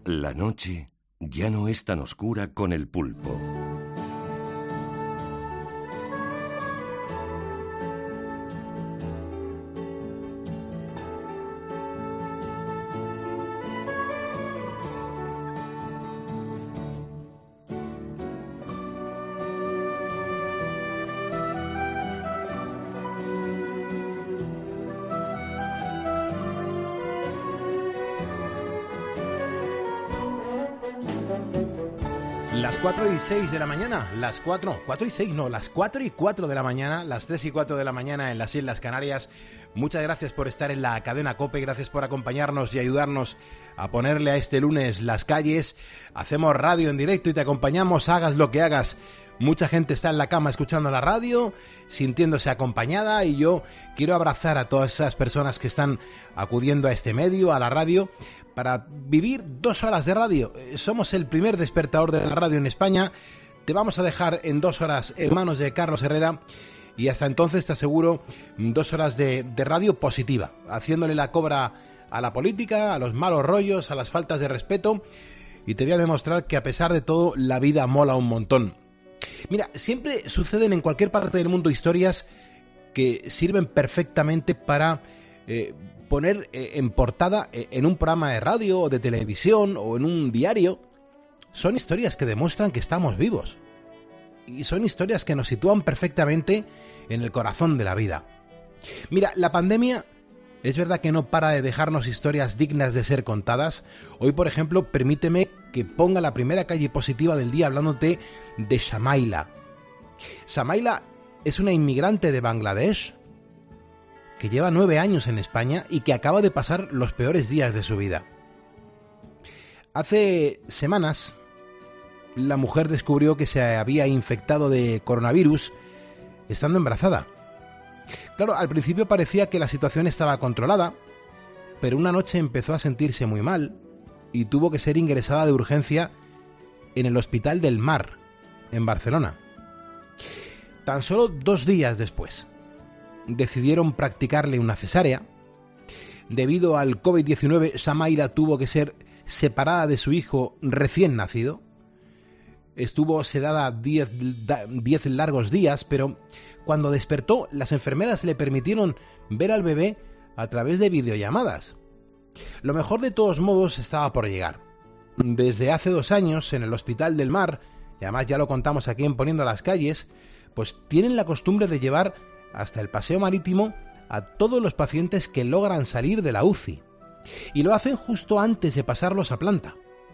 La noche ya no es tan oscura con el pulpo. Las 4:06 de la mañana, las 4 y 6, no, las 4 y 4 de la mañana, las 3 y 4 de la mañana en las Islas Canarias. Muchas gracias por estar en la cadena COPE, gracias por acompañarnos y ayudarnos a ponerle a este lunes las calles. Hacemos radio en directo y te acompañamos, hagas lo que hagas. Mucha gente está en la cama escuchando la radio, sintiéndose acompañada, y yo quiero abrazar a todas esas personas que están acudiendo a este medio, a la radio, para vivir 2 horas de radio. Somos el primer despertador de la radio en España. Te vamos a dejar en 2 horas en manos de Carlos Herrera, y hasta entonces te aseguro 2 horas de radio positiva, haciéndole la cobra a la política, a los malos rollos, a las faltas de respeto, y te voy a demostrar que a pesar de todo la vida mola un montón. Mira, siempre suceden en cualquier parte del mundo historias que sirven perfectamente para poner en portada en un programa de radio o de televisión o en un diario. Son historias que demuestran que estamos vivos, y son historias que nos sitúan perfectamente en el corazón de la vida. Mira, la pandemia es verdad que no para de dejarnos historias dignas de ser contadas. Hoy, por ejemplo, permíteme que ponga la primera calle positiva del día hablándote de Shamaila. Shamaila es una inmigrante de Bangladesh que lleva 9 años en España y que acaba de pasar los peores días de su vida. Hace semanas, la mujer descubrió que se había infectado de coronavirus estando embarazada. Claro, al principio parecía que la situación estaba controlada, pero una noche empezó a sentirse muy mal y tuvo que ser ingresada de urgencia en el Hospital del Mar, en Barcelona. Tan solo 2 días después, decidieron practicarle una cesárea. Debido al COVID-19, Shamaila tuvo que ser separada de su hijo recién nacido. Estuvo sedada 10 largos días, pero cuando despertó, las enfermeras le permitieron ver al bebé a través de videollamadas. Lo mejor, de todos modos, estaba por llegar. Desde hace 2 años, en el Hospital del Mar, y además ya lo contamos aquí en Poniendo las Calles, pues tienen la costumbre de llevar hasta el paseo marítimo a todos los pacientes que logran salir de la UCI. Y lo hacen justo antes de pasarlos a planta.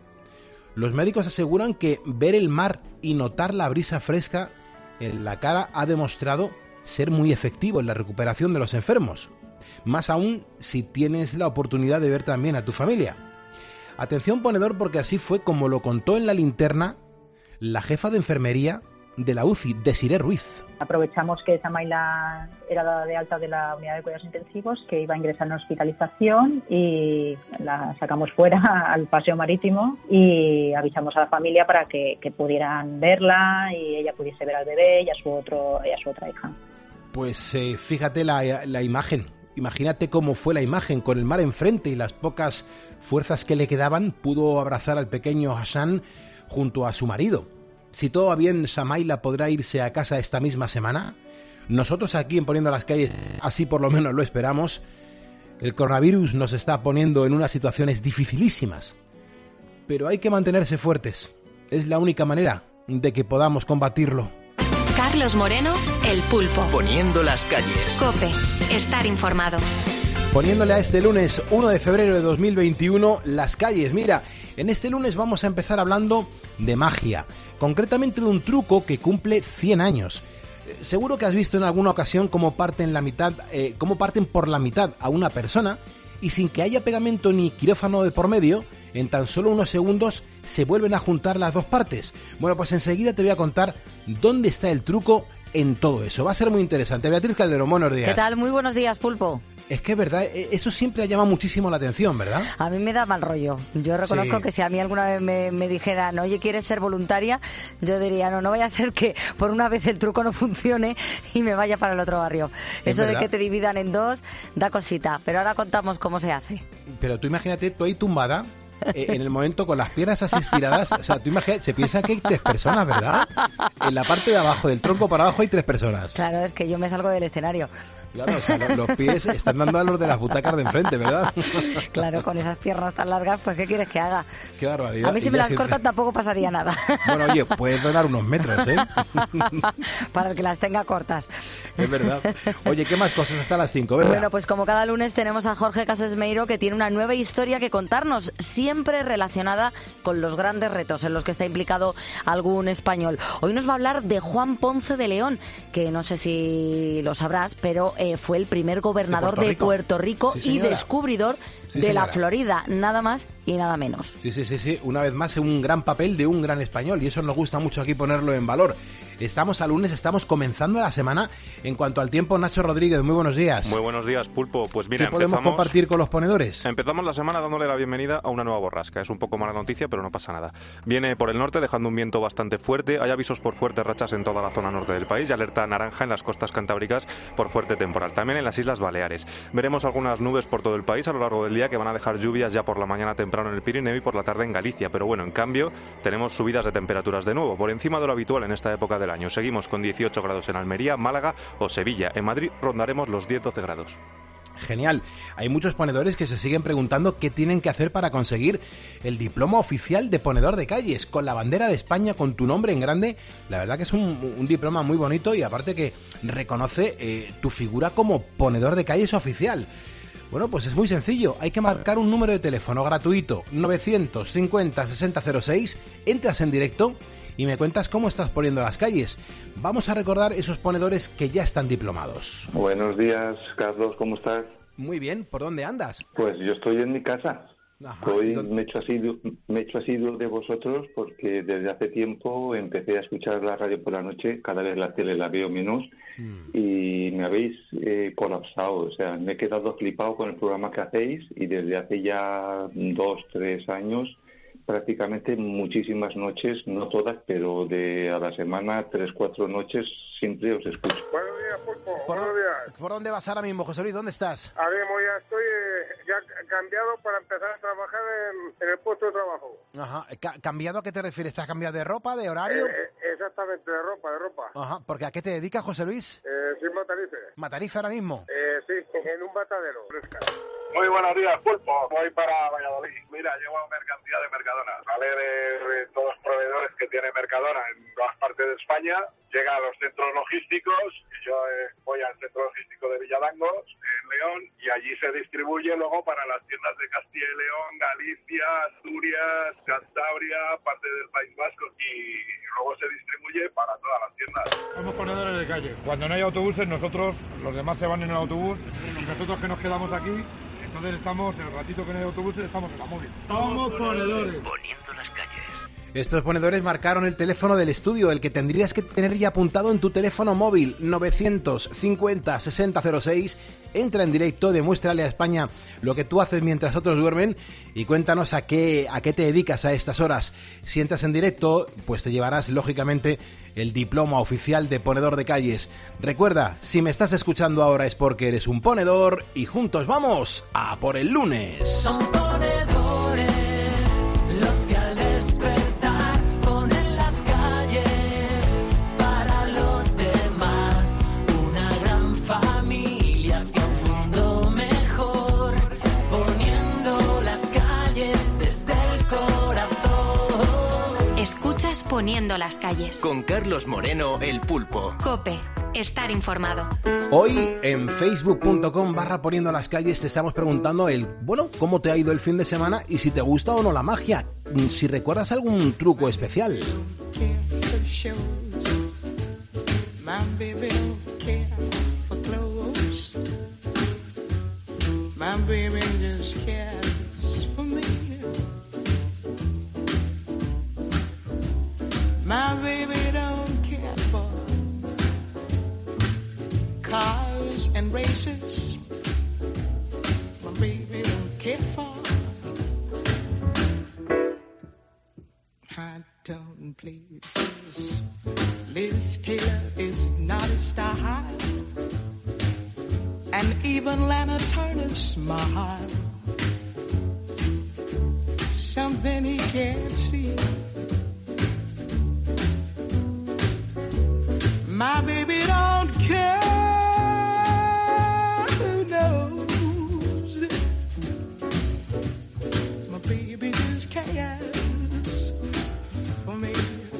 Los médicos aseguran que ver el mar y notar la brisa fresca en la cara ha demostrado ser muy efectivo en la recuperación de los enfermos. Más aún si tienes la oportunidad de ver también a tu familia. Atención ponedor, porque así fue como lo contó en La Linterna la jefa de enfermería de la UCI, Desiré Ruiz. Aprovechamos que Shamaila era dada de alta de la unidad de cuidados intensivos, que iba a ingresar en hospitalización, y la sacamos fuera al paseo marítimo y avisamos a la familia para que pudieran verla y ella pudiese ver al bebé y a su otra hija. Pues fíjate la imagen. Imagínate cómo fue la imagen, con el mar enfrente y las pocas fuerzas que le quedaban, pudo abrazar al pequeño Hassan junto a su marido. Si todo va bien, Shamaila podrá irse a casa esta misma semana. Nosotros aquí en Poniendo las Calles, así por lo menos lo esperamos. El coronavirus nos está poniendo en unas situaciones dificilísimas, pero hay que mantenerse fuertes. Es la única manera de que podamos combatirlo. Carlos Moreno, El Pulpo. Poniendo las Calles. COPE. Estar informado. Poniéndole a este lunes 1 de febrero de 2021 las calles. Mira, en este lunes vamos a empezar hablando de magia, concretamente de un truco que cumple 100 años. Seguro que has visto en alguna ocasión cómo parten por la mitad a una persona, y sin que haya pegamento ni quirófano de por medio, en tan solo unos segundos se vuelven a juntar las 2 partes. Bueno, pues enseguida te voy a contar dónde está el truco en todo eso. Va a ser muy interesante. Beatriz Calderón, buenos días. ¿Qué tal? Muy buenos días, Pulpo. Es que es verdad, eso siempre llama muchísimo la atención, ¿verdad? A mí me da mal rollo. Yo reconozco que si a mí alguna vez me dijeran, oye, ¿quieres ser voluntaria? Yo diría, no vaya a ser que por una vez el truco no funcione y me vaya para el otro barrio. Eso de que te dividan en 2 da cosita, pero ahora contamos cómo se hace. Pero tú imagínate, tú ahí tumbada, en el momento con las piernas así estiradas, o sea, tú imaginas, se piensa que hay 3 personas, ¿verdad? En la parte de abajo, del tronco para abajo hay 3 personas. Claro, es que yo me salgo del escenario. Claro, o sea, los pies están dando a los de las butacas de enfrente, ¿verdad? Claro, con esas piernas tan largas, pues ¿qué quieres que haga? Qué barbaridad. A mí si me las cortan tampoco pasaría nada. Bueno, oye, puedes donar unos metros, ¿eh? Para el que las tenga cortas. Es verdad. Oye, ¿qué más cosas hasta las 5? ¿Verdad? Bueno, pues como cada lunes tenemos a Jorge Casesmeiro, que tiene una nueva historia que contarnos, siempre relacionada con los grandes retos en los que está implicado algún español. Hoy nos va a hablar de Juan Ponce de León, que no sé si lo sabrás, pero fue el primer gobernador de Puerto Rico sí, y descubridor de la Florida, nada más y nada menos. Sí. Una vez más, un gran papel de un gran español, y eso nos gusta mucho aquí ponerlo en valor. Estamos a lunes, estamos comenzando la semana. En cuanto al tiempo, Nacho Rodríguez, muy buenos días. Muy buenos días, Pulpo. Pues mira, ¿qué podemos compartir con los ponedores? Empezamos la semana dándole la bienvenida a una nueva borrasca. Es un poco mala noticia, pero no pasa nada. Viene por el norte, dejando un viento bastante fuerte. Hay avisos por fuertes rachas en toda la zona norte del país y alerta naranja en las costas cantábricas por fuerte temporal. También en las Islas Baleares. Veremos algunas nubes por todo el país a lo largo del día que van a dejar lluvias ya por la mañana temprano en el Pirineo y por la tarde en Galicia. Pero bueno, en cambio, tenemos subidas de temperaturas de nuevo, por encima de lo habitual en esta época del año. Seguimos con 18 grados en Almería, Málaga o Sevilla. En Madrid rondaremos los 10-12 grados. Genial. Hay muchos ponedores que se siguen preguntando qué tienen que hacer para conseguir el diploma oficial de ponedor de calles, con la bandera de España, con tu nombre en grande. La verdad que es un diploma muy bonito y aparte que reconoce tu figura como ponedor de calles oficial. Bueno, pues es muy sencillo. Hay que marcar un número de teléfono gratuito, 950-6006, entras en directo y me cuentas cómo estás poniendo las calles. Vamos a recordar esos ponedores que ya están diplomados. Buenos días, Carlos, ¿cómo estás? Muy bien, ¿por dónde andas? Pues yo estoy en mi casa. Ajá, hoy me he hecho asiduo de vosotros porque desde hace tiempo empecé a escuchar la radio por la noche, cada vez la tele la veo menos y me habéis colapsado, o sea, me he quedado flipado con el programa que hacéis y desde hace ya 2-3 años prácticamente muchísimas noches, no todas, pero a la semana 3-4 noches siempre os escucho. Buenos días, Pulpo. Buenos días. ¿Por dónde vas ahora mismo, José Luis? ¿Dónde estás? Ahora mismo ya estoy ya cambiado para empezar a trabajar en el puesto de trabajo. Ajá. ¿Cambiado a qué te refieres? ¿Estás cambiado de ropa, de horario? Exactamente, de ropa. Ajá. ¿Porque a qué te dedicas, José Luis? Soy matarife. ¿Matarife ahora mismo? Sí, en un matadero. Muy buenos días, Pulpo. Voy para Valladolid. Mira, llevo mercancía de Mercadona. Sale de todos los proveedores que tiene Mercadona en todas partes de España. Llega a los centros logísticos. Yo voy al centro logístico de Villadangos, en León, y allí se distribuye luego para las tiendas de Castilla y León, Galicia, Asturias, Cantabria, parte del País Vasco, y luego se distribuye para todas las tiendas. Somos ponedores de calle. Cuando no hay autobuses, nosotros, los demás se van en el autobús, y nosotros que nos quedamos aquí, entonces estamos, el ratito que no hay autobuses, estamos en la móvil. Somos ponedores. Poniendo las calles. Estos ponedores marcaron el teléfono del estudio, el que tendrías que tener ya apuntado en tu teléfono móvil, 950-6006. Entra en directo, demuéstrale a España lo que tú haces mientras otros duermen y cuéntanos a qué te dedicas a estas horas. Si entras en directo, pues te llevarás, lógicamente, el diploma oficial de ponedor de calles. Recuerda, si me estás escuchando ahora es porque eres un ponedor y juntos vamos a por el lunes. Son ponedores los que al despertar ponen las calles para los demás. Una gran familia hacia un mundo mejor, poniendo las calles desde el corazón. Escuchas Poniendo las calles. Con Carlos Moreno, el Pulpo. COPE. Estar informado. Hoy en facebook.com/poniendo las calles te estamos preguntando cómo te ha ido el fin de semana y si te gusta o no la magia, si recuerdas algún truco especial. My baby don't care for cars and races. My baby don't care for high tone places. Liz Taylor is not a star high, and even Lana Turner's smile something he can't see. My baby don't care who knows. My baby just cares for me.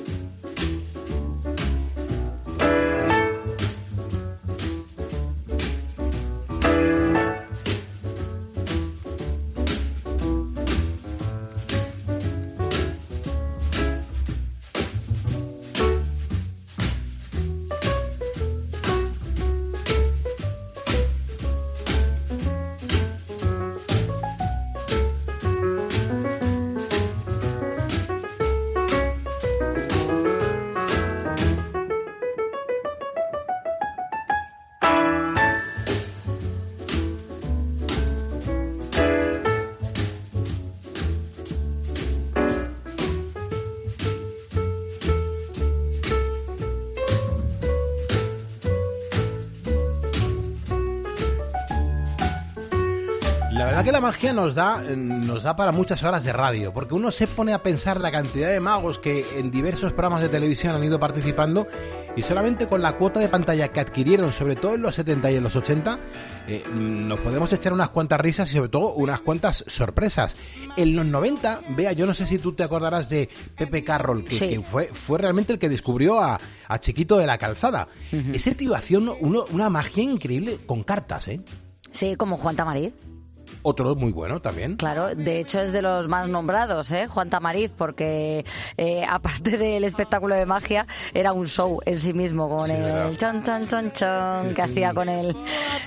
La verdad que la magia nos da para muchas horas de radio, porque uno se pone a pensar la cantidad de magos que en diversos programas de televisión han ido participando, y solamente con la cuota de pantalla que adquirieron, sobre todo en los 70 y en los 80, nos podemos echar unas cuantas risas y sobre todo unas cuantas sorpresas. En los 90, Bea, yo no sé si tú te acordarás de Pepe Carroll, que fue realmente el que descubrió a Chiquito de la Calzada. Ese tío hacía una magia increíble con cartas, ¿eh? Sí, como Juan Tamariz. Otro muy bueno también. Claro, de hecho es de los más nombrados, Juan Tamariz, porque aparte del espectáculo de magia, era un show en sí mismo, con el chon, chon, chon, chon, que hacía con el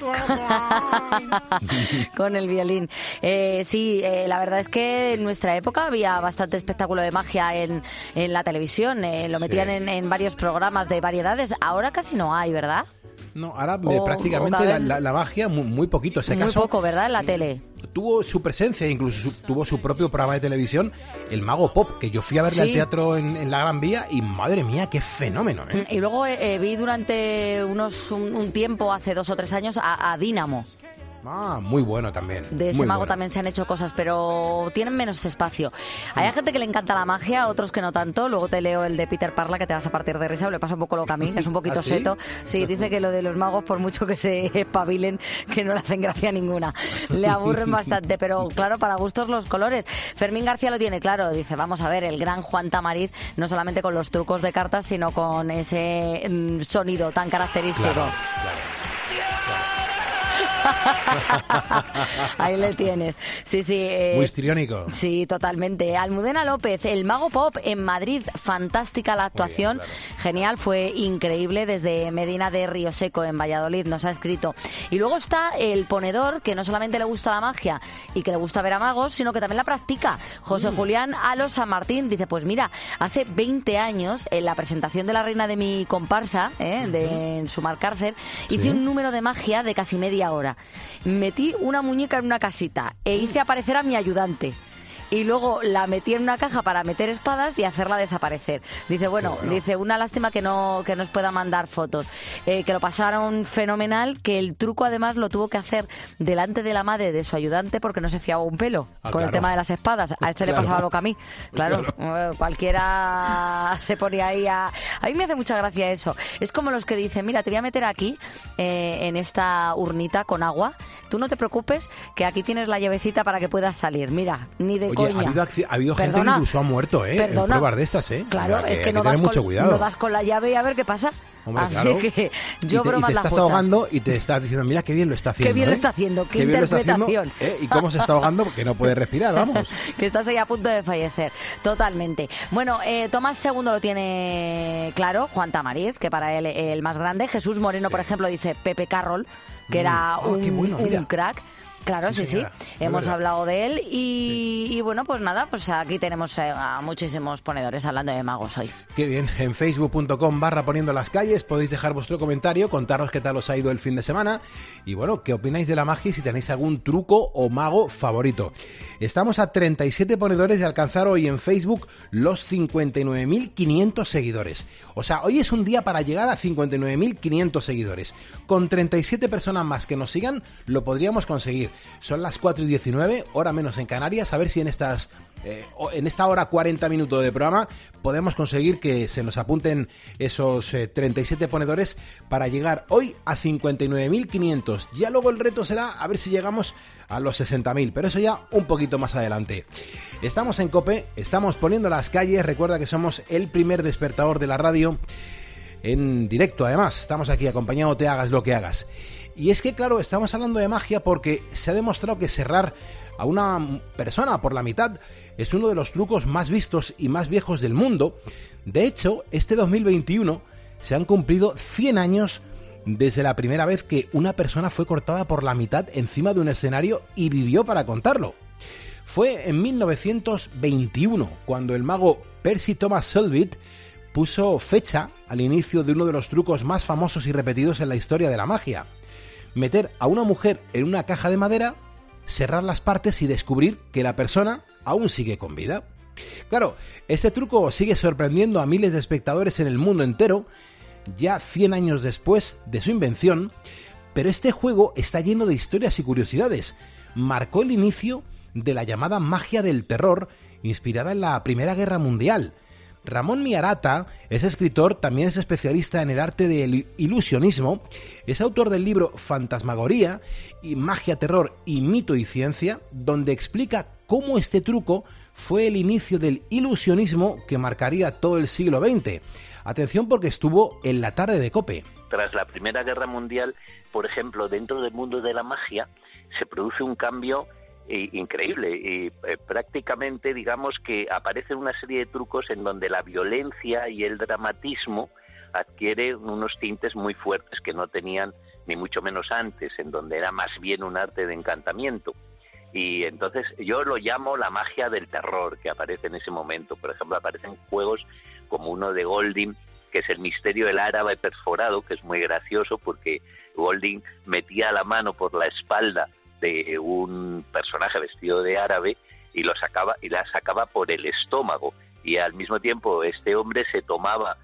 con el violín. La verdad es que en nuestra época había bastante espectáculo de magia en la televisión, lo metían en varios programas de variedades. Ahora casi no hay, ¿verdad? No, ahora prácticamente la magia muy poquito. Muy poco, ¿verdad? En la tele. Tuvo su presencia, incluso tuvo su propio programa de televisión, El Mago Pop, que yo fui a verle al teatro en la Gran Vía y madre mía, qué fenómeno, ¿eh? Y luego vi durante un tiempo, hace 2 o 3 años, a Dínamo. Ah, muy bueno también. De ese mago también se han hecho cosas, pero tienen menos espacio. Hay gente que le encanta la magia, otros que no tanto. Luego te leo el de Peter Parla, que te vas a partir de risa, le pasa un poco lo que a mí, que es un poquito seto. Sí, dice que lo de los magos, por mucho que se espabilen, que no le hacen gracia ninguna. Le aburren bastante, pero claro, para gustos los colores. Fermín García lo tiene claro, dice, vamos a ver, el gran Juan Tamariz, no solamente con los trucos de cartas, sino con ese sonido tan característico. Claro. Ahí le tienes. Sí. Muy histriónico. Sí, totalmente. Almudena López, El Mago Pop en Madrid. Fantástica la actuación. Bien, claro. Genial, fue increíble. Desde Medina de Río Seco, en Valladolid, nos ha escrito. Y luego está el ponedor, que no solamente le gusta la magia y que le gusta ver a magos, sino que también la practica. José Julián Alo San Martín dice, pues mira, hace 20 años, en la presentación de la reina de mi comparsa, en Sumar Cárcel, hice un número de magia de casi media hora. Metí una muñeca en una casita e hice aparecer a mi ayudante. Y luego la metí en una caja para meter espadas y hacerla desaparecer. Dice, bueno, dice, una lástima que nos pueda mandar fotos. Que lo pasaron fenomenal, que el truco además lo tuvo que hacer delante de la madre de su ayudante porque no se fiaba un pelo con el tema de las espadas. A le pasaba lo que a mí. Claro. Cualquiera se ponía ahí a mí me hace mucha gracia eso. Es como los que dicen, mira, te voy a meter aquí en esta urnita con agua. Tú no te preocupes, que aquí tienes la llavecita para que puedas salir. Mira, ni de Oye, ha habido gente que incluso ha muerto, en pruebas de estas, Claro, es que no das con la llave y a ver qué pasa. Hombre, así claro. Que yo bromas las te estás ahogando y te estás diciendo, mira qué bien lo está haciendo. Qué bien lo está haciendo, qué interpretación. Y cómo se está ahogando porque no puede respirar, vamos. Que estás ahí a punto de fallecer, totalmente. Bueno, Tomás II lo tiene claro, Juan Tamariz, que para él el más grande. Jesús Moreno, por ejemplo, dice Pepe Carroll, que era un crack. Claro, sí. Hemos hablado de él y bueno, pues nada, pues aquí tenemos a muchísimos ponedores hablando de magos hoy. Qué bien. En facebook.com/poniendo las calles podéis dejar vuestro comentario, contaros qué tal os ha ido el fin de semana y bueno, qué opináis de la magia y si tenéis algún truco o mago favorito. Estamos a 37 ponedores de alcanzar hoy en Facebook los 59.500 seguidores. O sea, hoy es un día para llegar a 59.500 seguidores. Con 37 personas más que nos sigan, lo podríamos conseguir. Son las 4:19, hora menos en Canarias. A ver si en esta hora 40 minutos de programa podemos conseguir que se nos apunten esos 37 ponedores para llegar hoy a 59.500. Ya luego el reto será a ver si llegamos a los 60.000, pero eso ya un poquito más adelante. Estamos en COPE, estamos poniendo las calles. Recuerda que somos el primer despertador de la radio en directo, además. Estamos aquí acompañándote, hagas lo que hagas. Y es que, claro, estamos hablando de magia porque se ha demostrado que cerrar a una persona por la mitad es uno de los trucos más vistos y más viejos del mundo. De hecho, este 2021 se han cumplido 100 años desde la primera vez que una persona fue cortada por la mitad encima de un escenario y vivió para contarlo. Fue en 1921 cuando el mago Percy Thomas Selvit puso fecha al inicio de uno de los trucos más famosos y repetidos en la historia de la magia: meter a una mujer en una caja de madera, cerrar las partes y descubrir que la persona aún sigue con vida. Claro, este truco sigue sorprendiendo a miles de espectadores en el mundo entero, ya 100 años después de su invención, pero este juego está lleno de historias y curiosidades. Marcó el inicio de la llamada magia del terror, inspirada en la Primera Guerra Mundial. Ramón Miarata es escritor, también es especialista en el arte del ilusionismo, es autor del libro Fantasmagoría y Magia, Terror y Mito y Ciencia, donde explica cómo este truco fue el inicio del ilusionismo que marcaría todo el siglo XX. Atención, porque estuvo en la tarde de COPE. Tras la Primera Guerra Mundial, por ejemplo, dentro del mundo de la magia se produce un cambio increíble y prácticamente, digamos, que aparecen una serie de trucos en donde la violencia y el dramatismo adquiere unos tintes muy fuertes que no tenían ni mucho menos antes, en donde era más bien un arte de encantamiento. Y entonces yo lo llamo la magia del terror que aparece en ese momento. Por ejemplo, aparecen juegos como uno de Golding, que es el misterio del árabe perforado, que es muy gracioso porque Golding metía la mano por la espalda de un personaje vestido de árabe y la sacaba por el estómago, y al mismo tiempo este hombre se tomaba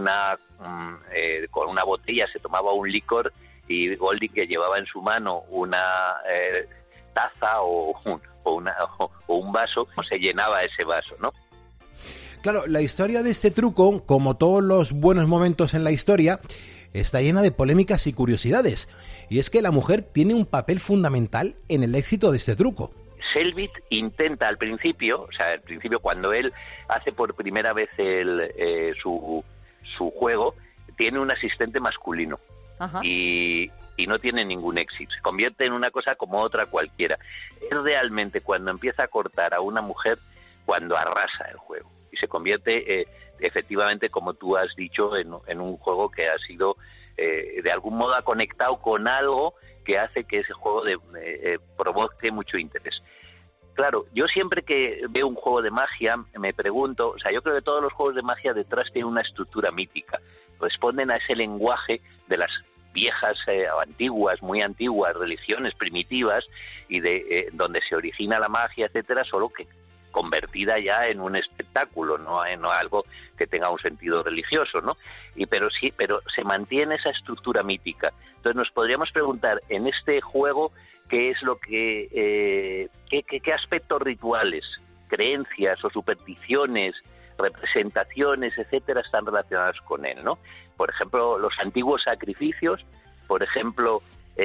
con una botella se tomaba un licor, y Golding, que llevaba en su mano una taza o un vaso, se llenaba ese vaso, ¿no? Claro, la historia de este truco, como todos los buenos momentos en la historia, está llena de polémicas y curiosidades. Y es que la mujer tiene un papel fundamental en el éxito de este truco. Selvit intenta al principio cuando él hace por primera vez su juego, tiene un asistente masculino. Ajá. Y no tiene ningún éxito. Se convierte en una cosa como otra cualquiera. Es realmente cuando empieza a cortar a una mujer cuando arrasa el juego. Y se convierte efectivamente, como tú has dicho, en un juego que ha sido, de algún modo ha conectado con algo que hace que ese juego provoque mucho interés. Claro, yo siempre que veo un juego de magia me pregunto, yo creo que todos los juegos de magia detrás tienen una estructura mítica, responden a ese lenguaje de las viejas, muy antiguas religiones primitivas, y de donde se origina la magia, etcétera, solo que convertida ya en un espectáculo, no algo que tenga un sentido religioso, ¿no? Pero se mantiene esa estructura mítica. Entonces nos podríamos preguntar en este juego qué es lo qué aspectos rituales, creencias o supersticiones, representaciones, etcétera, están relacionadas con él, ¿no? Por ejemplo, los antiguos sacrificios, por ejemplo,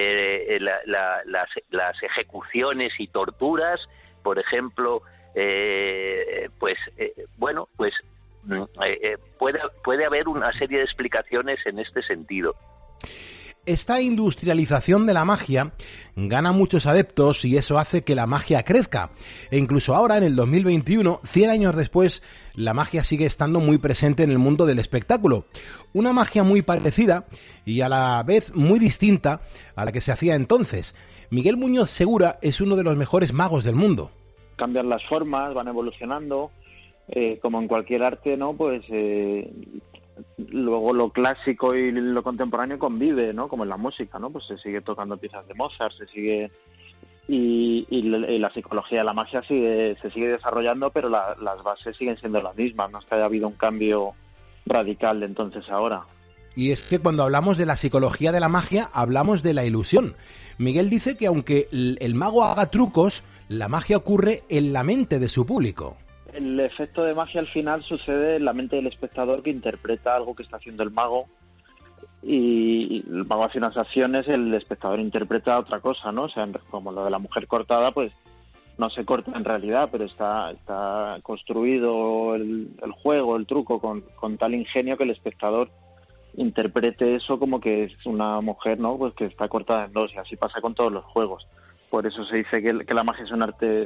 las ejecuciones y torturas, por ejemplo, puede haber una serie de explicaciones en este sentido. Esta industrialización de la magia gana muchos adeptos y eso hace que la magia crezca. E incluso ahora, en el 2021, 100 años después, la magia sigue estando muy presente en el mundo del espectáculo. Una magia muy parecida y a la vez muy distinta a la que se hacía entonces. Miguel Muñoz Segura es uno de los mejores magos del mundo. Cambian las formas, van evolucionando, como en cualquier arte, ¿no? Pues luego lo clásico y lo contemporáneo convive, ¿no? Como en la música, ¿no? Pues se sigue tocando piezas de Mozart, y la psicología de la magia se sigue desarrollando, pero las bases siguen siendo las mismas, no es que haya habido un cambio radical de entonces a ahora. Y es que cuando hablamos de la psicología de la magia, hablamos de la ilusión. Miguel dice que aunque el mago haga trucos, la magia ocurre en la mente de su público. El efecto de magia al final sucede en la mente del espectador, que interpreta algo que está haciendo el mago, y el mago hace unas acciones, el espectador interpreta otra cosa, ¿no? O sea, como lo de la mujer cortada, pues no se corta en realidad, pero está construido el juego, el truco, con tal ingenio que el espectador interprete eso como que es una mujer, ¿no? Pues que está cortada en dos, y así pasa con todos los juegos. Por eso se dice que la magia es un arte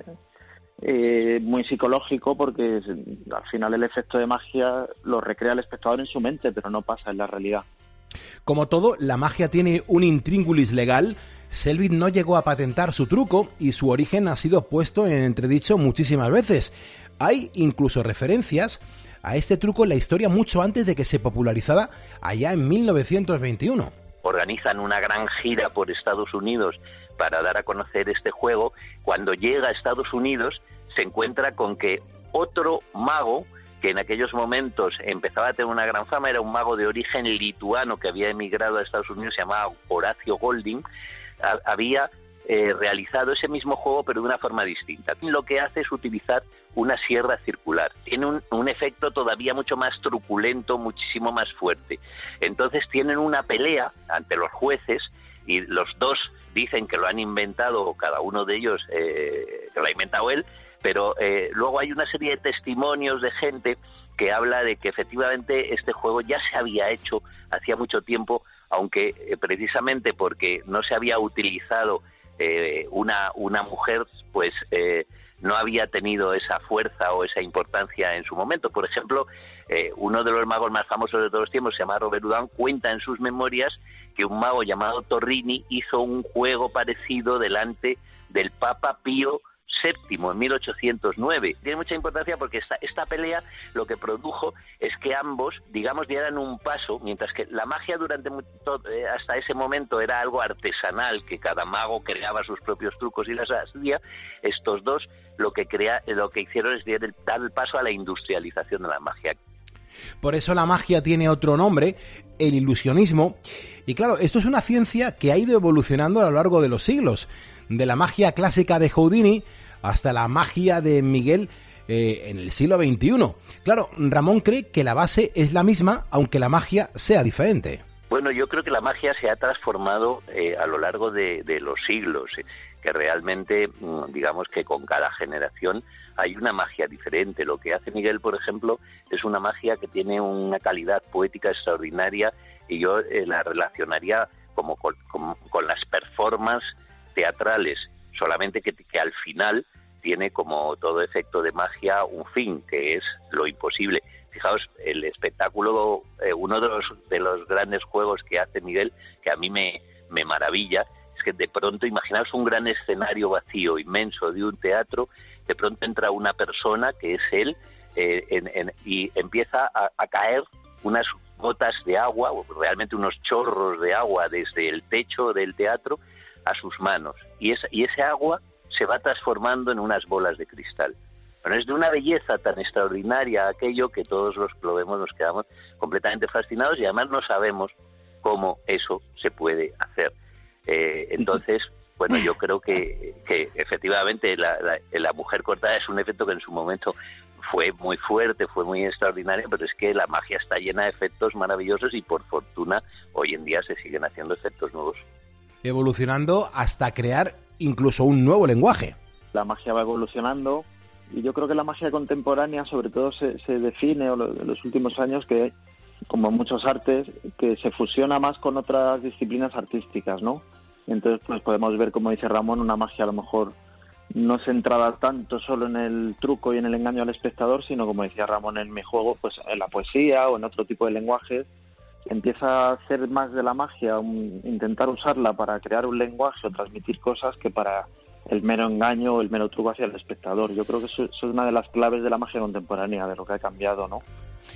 muy psicológico, porque al final el efecto de magia lo recrea el espectador en su mente, pero no pasa en la realidad. Como todo, la magia tiene un intríngulis legal. Selvig no llegó a patentar su truco y su origen ha sido puesto en entredicho muchísimas veces. Hay incluso referencias a este truco en la historia mucho antes de que se popularizara allá en 1921. Organizan una gran gira por Estados Unidos para dar a conocer este juego. Cuando llega a Estados Unidos se encuentra con que otro mago, que en aquellos momentos empezaba a tener una gran fama, era un mago de origen lituano que había emigrado a Estados Unidos, se llamaba Horacio Golding, había realizado ese mismo juego pero de una forma distinta. Lo que hace es utilizar una sierra circular. Tiene un efecto todavía mucho más truculento, muchísimo más fuerte. Entonces tienen una pelea ante los jueces y los dos dicen que lo han inventado, cada uno de ellos que lo ha inventado él, pero luego hay una serie de testimonios de gente que habla de que efectivamente este juego ya se había hecho hacía mucho tiempo, aunque precisamente porque no se había utilizado una mujer, pues no había tenido esa fuerza o esa importancia en su momento. Por ejemplo, uno de los magos más famosos de todos los tiempos, se llama Robert Houdin, cuenta en sus memorias que un mago llamado Torrini hizo un juego parecido delante del Papa Pío VII en 1809. Tiene mucha importancia porque esta pelea lo que produjo es que ambos, digamos, dieran un paso, mientras que la magia hasta ese momento era algo artesanal, que cada mago creaba sus propios trucos y las hacía. Estos dos lo que hicieron es dar el paso a la industrialización de la magia. Por eso la magia tiene otro nombre, el ilusionismo. Y claro, esto es una ciencia que ha ido evolucionando a lo largo de los siglos, de la magia clásica de Houdini hasta la magia de Miguel en el siglo XXI. Claro, Ramón cree que la base es la misma, aunque la magia sea diferente. Bueno, yo creo que la magia se ha transformado a lo largo de los siglos, que realmente, digamos que con cada generación hay una magia diferente. Lo que hace Miguel, por ejemplo, es una magia que tiene una calidad poética extraordinaria, y yo la relacionaría como con las performances teatrales, solamente que al final tiene, como todo efecto de magia, un fin, que es lo imposible. Fijaos, el espectáculo, uno de los grandes juegos que hace Miguel, que a mí me maravilla, es que de pronto, imaginaos un gran escenario vacío, inmenso, de un teatro, de pronto entra una persona, que es él, y empieza a caer unas gotas de agua, o realmente unos chorros de agua desde el techo del teatro a sus manos, y ese agua se va transformando en unas bolas de cristal. Bueno, es de una belleza tan extraordinaria aquello que todos los que lo vemos nos quedamos completamente fascinados, y además no sabemos cómo eso se puede hacer. Entonces, bueno, yo creo que efectivamente la mujer cortada es un efecto que en su momento fue muy fuerte, fue muy extraordinario, pero es que la magia está llena de efectos maravillosos, y por fortuna hoy en día se siguen haciendo efectos nuevos. Evolucionando hasta crear incluso un nuevo lenguaje. La magia va evolucionando, y yo creo que la magia contemporánea sobre todo se define en los últimos años, que como muchos artes, que se fusiona más con otras disciplinas artísticas, ¿no? Entonces pues podemos ver, como dice Ramón, una magia a lo mejor no centrada tanto solo en el truco y en el engaño al espectador, sino, como decía Ramón en mi juego, pues en la poesía o en otro tipo de lenguajes. Empieza a hacer más de la magia, intentar usarla para crear un lenguaje o transmitir cosas, que para el mero engaño o el mero truco hacia el espectador. Yo creo que eso es una de las claves de la magia contemporánea, de lo que ha cambiado, ¿no?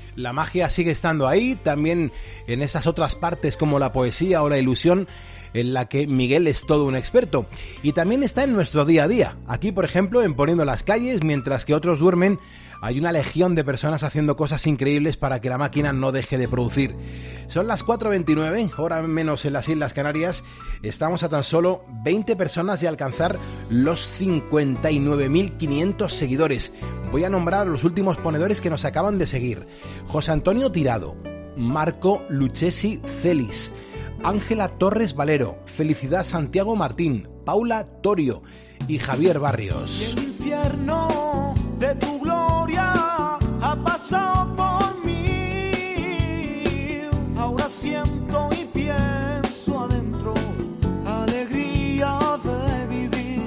La magia sigue estando ahí, también en esas otras partes como la poesía o la ilusión, en la que Miguel es todo un experto. Y también está en nuestro día a día. Aquí, por ejemplo, en Poniendo las calles, mientras que otros duermen, hay una legión de personas haciendo cosas increíbles para que la máquina no deje de producir. Son las 4:29, hora menos en las Islas Canarias. Estamos a tan solo 20 personas de alcanzar los 59.500 seguidores. Voy a nombrar los últimos ponedores que nos acaban de seguir. José Antonio Tirado, Marco Lucchesi Celis, Ángela Torres Valero, Felicidad Santiago Martín, Paula Torio y Javier Barrios. Y el infierno de tu gloria ha pasado por mí. Ahora siento y pienso adentro alegría de vivir,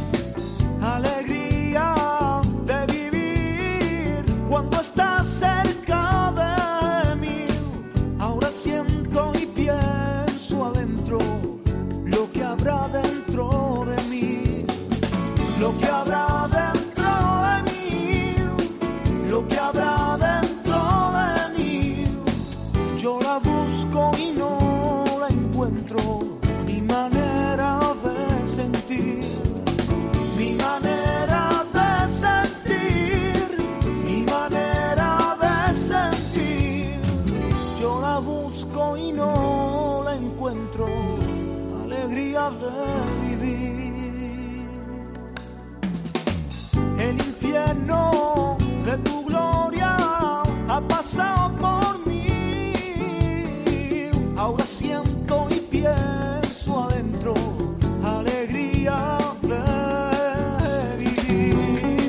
alegría de vivir cuando estás cerca de mí. Ahora siento y pienso adentro lo que habrá dentro de mí, lo que habrá dentro de mí, lo que habrá dentro de mí. Yo la busco y no la encuentro, mi manera de sentir, mi manera de sentir, mi manera de sentir. Yo la busco y no la encuentro, alegría de vivir. El infierno de tu gloria ha pasado por mí. Ahora siento y pienso adentro alegría de vivir.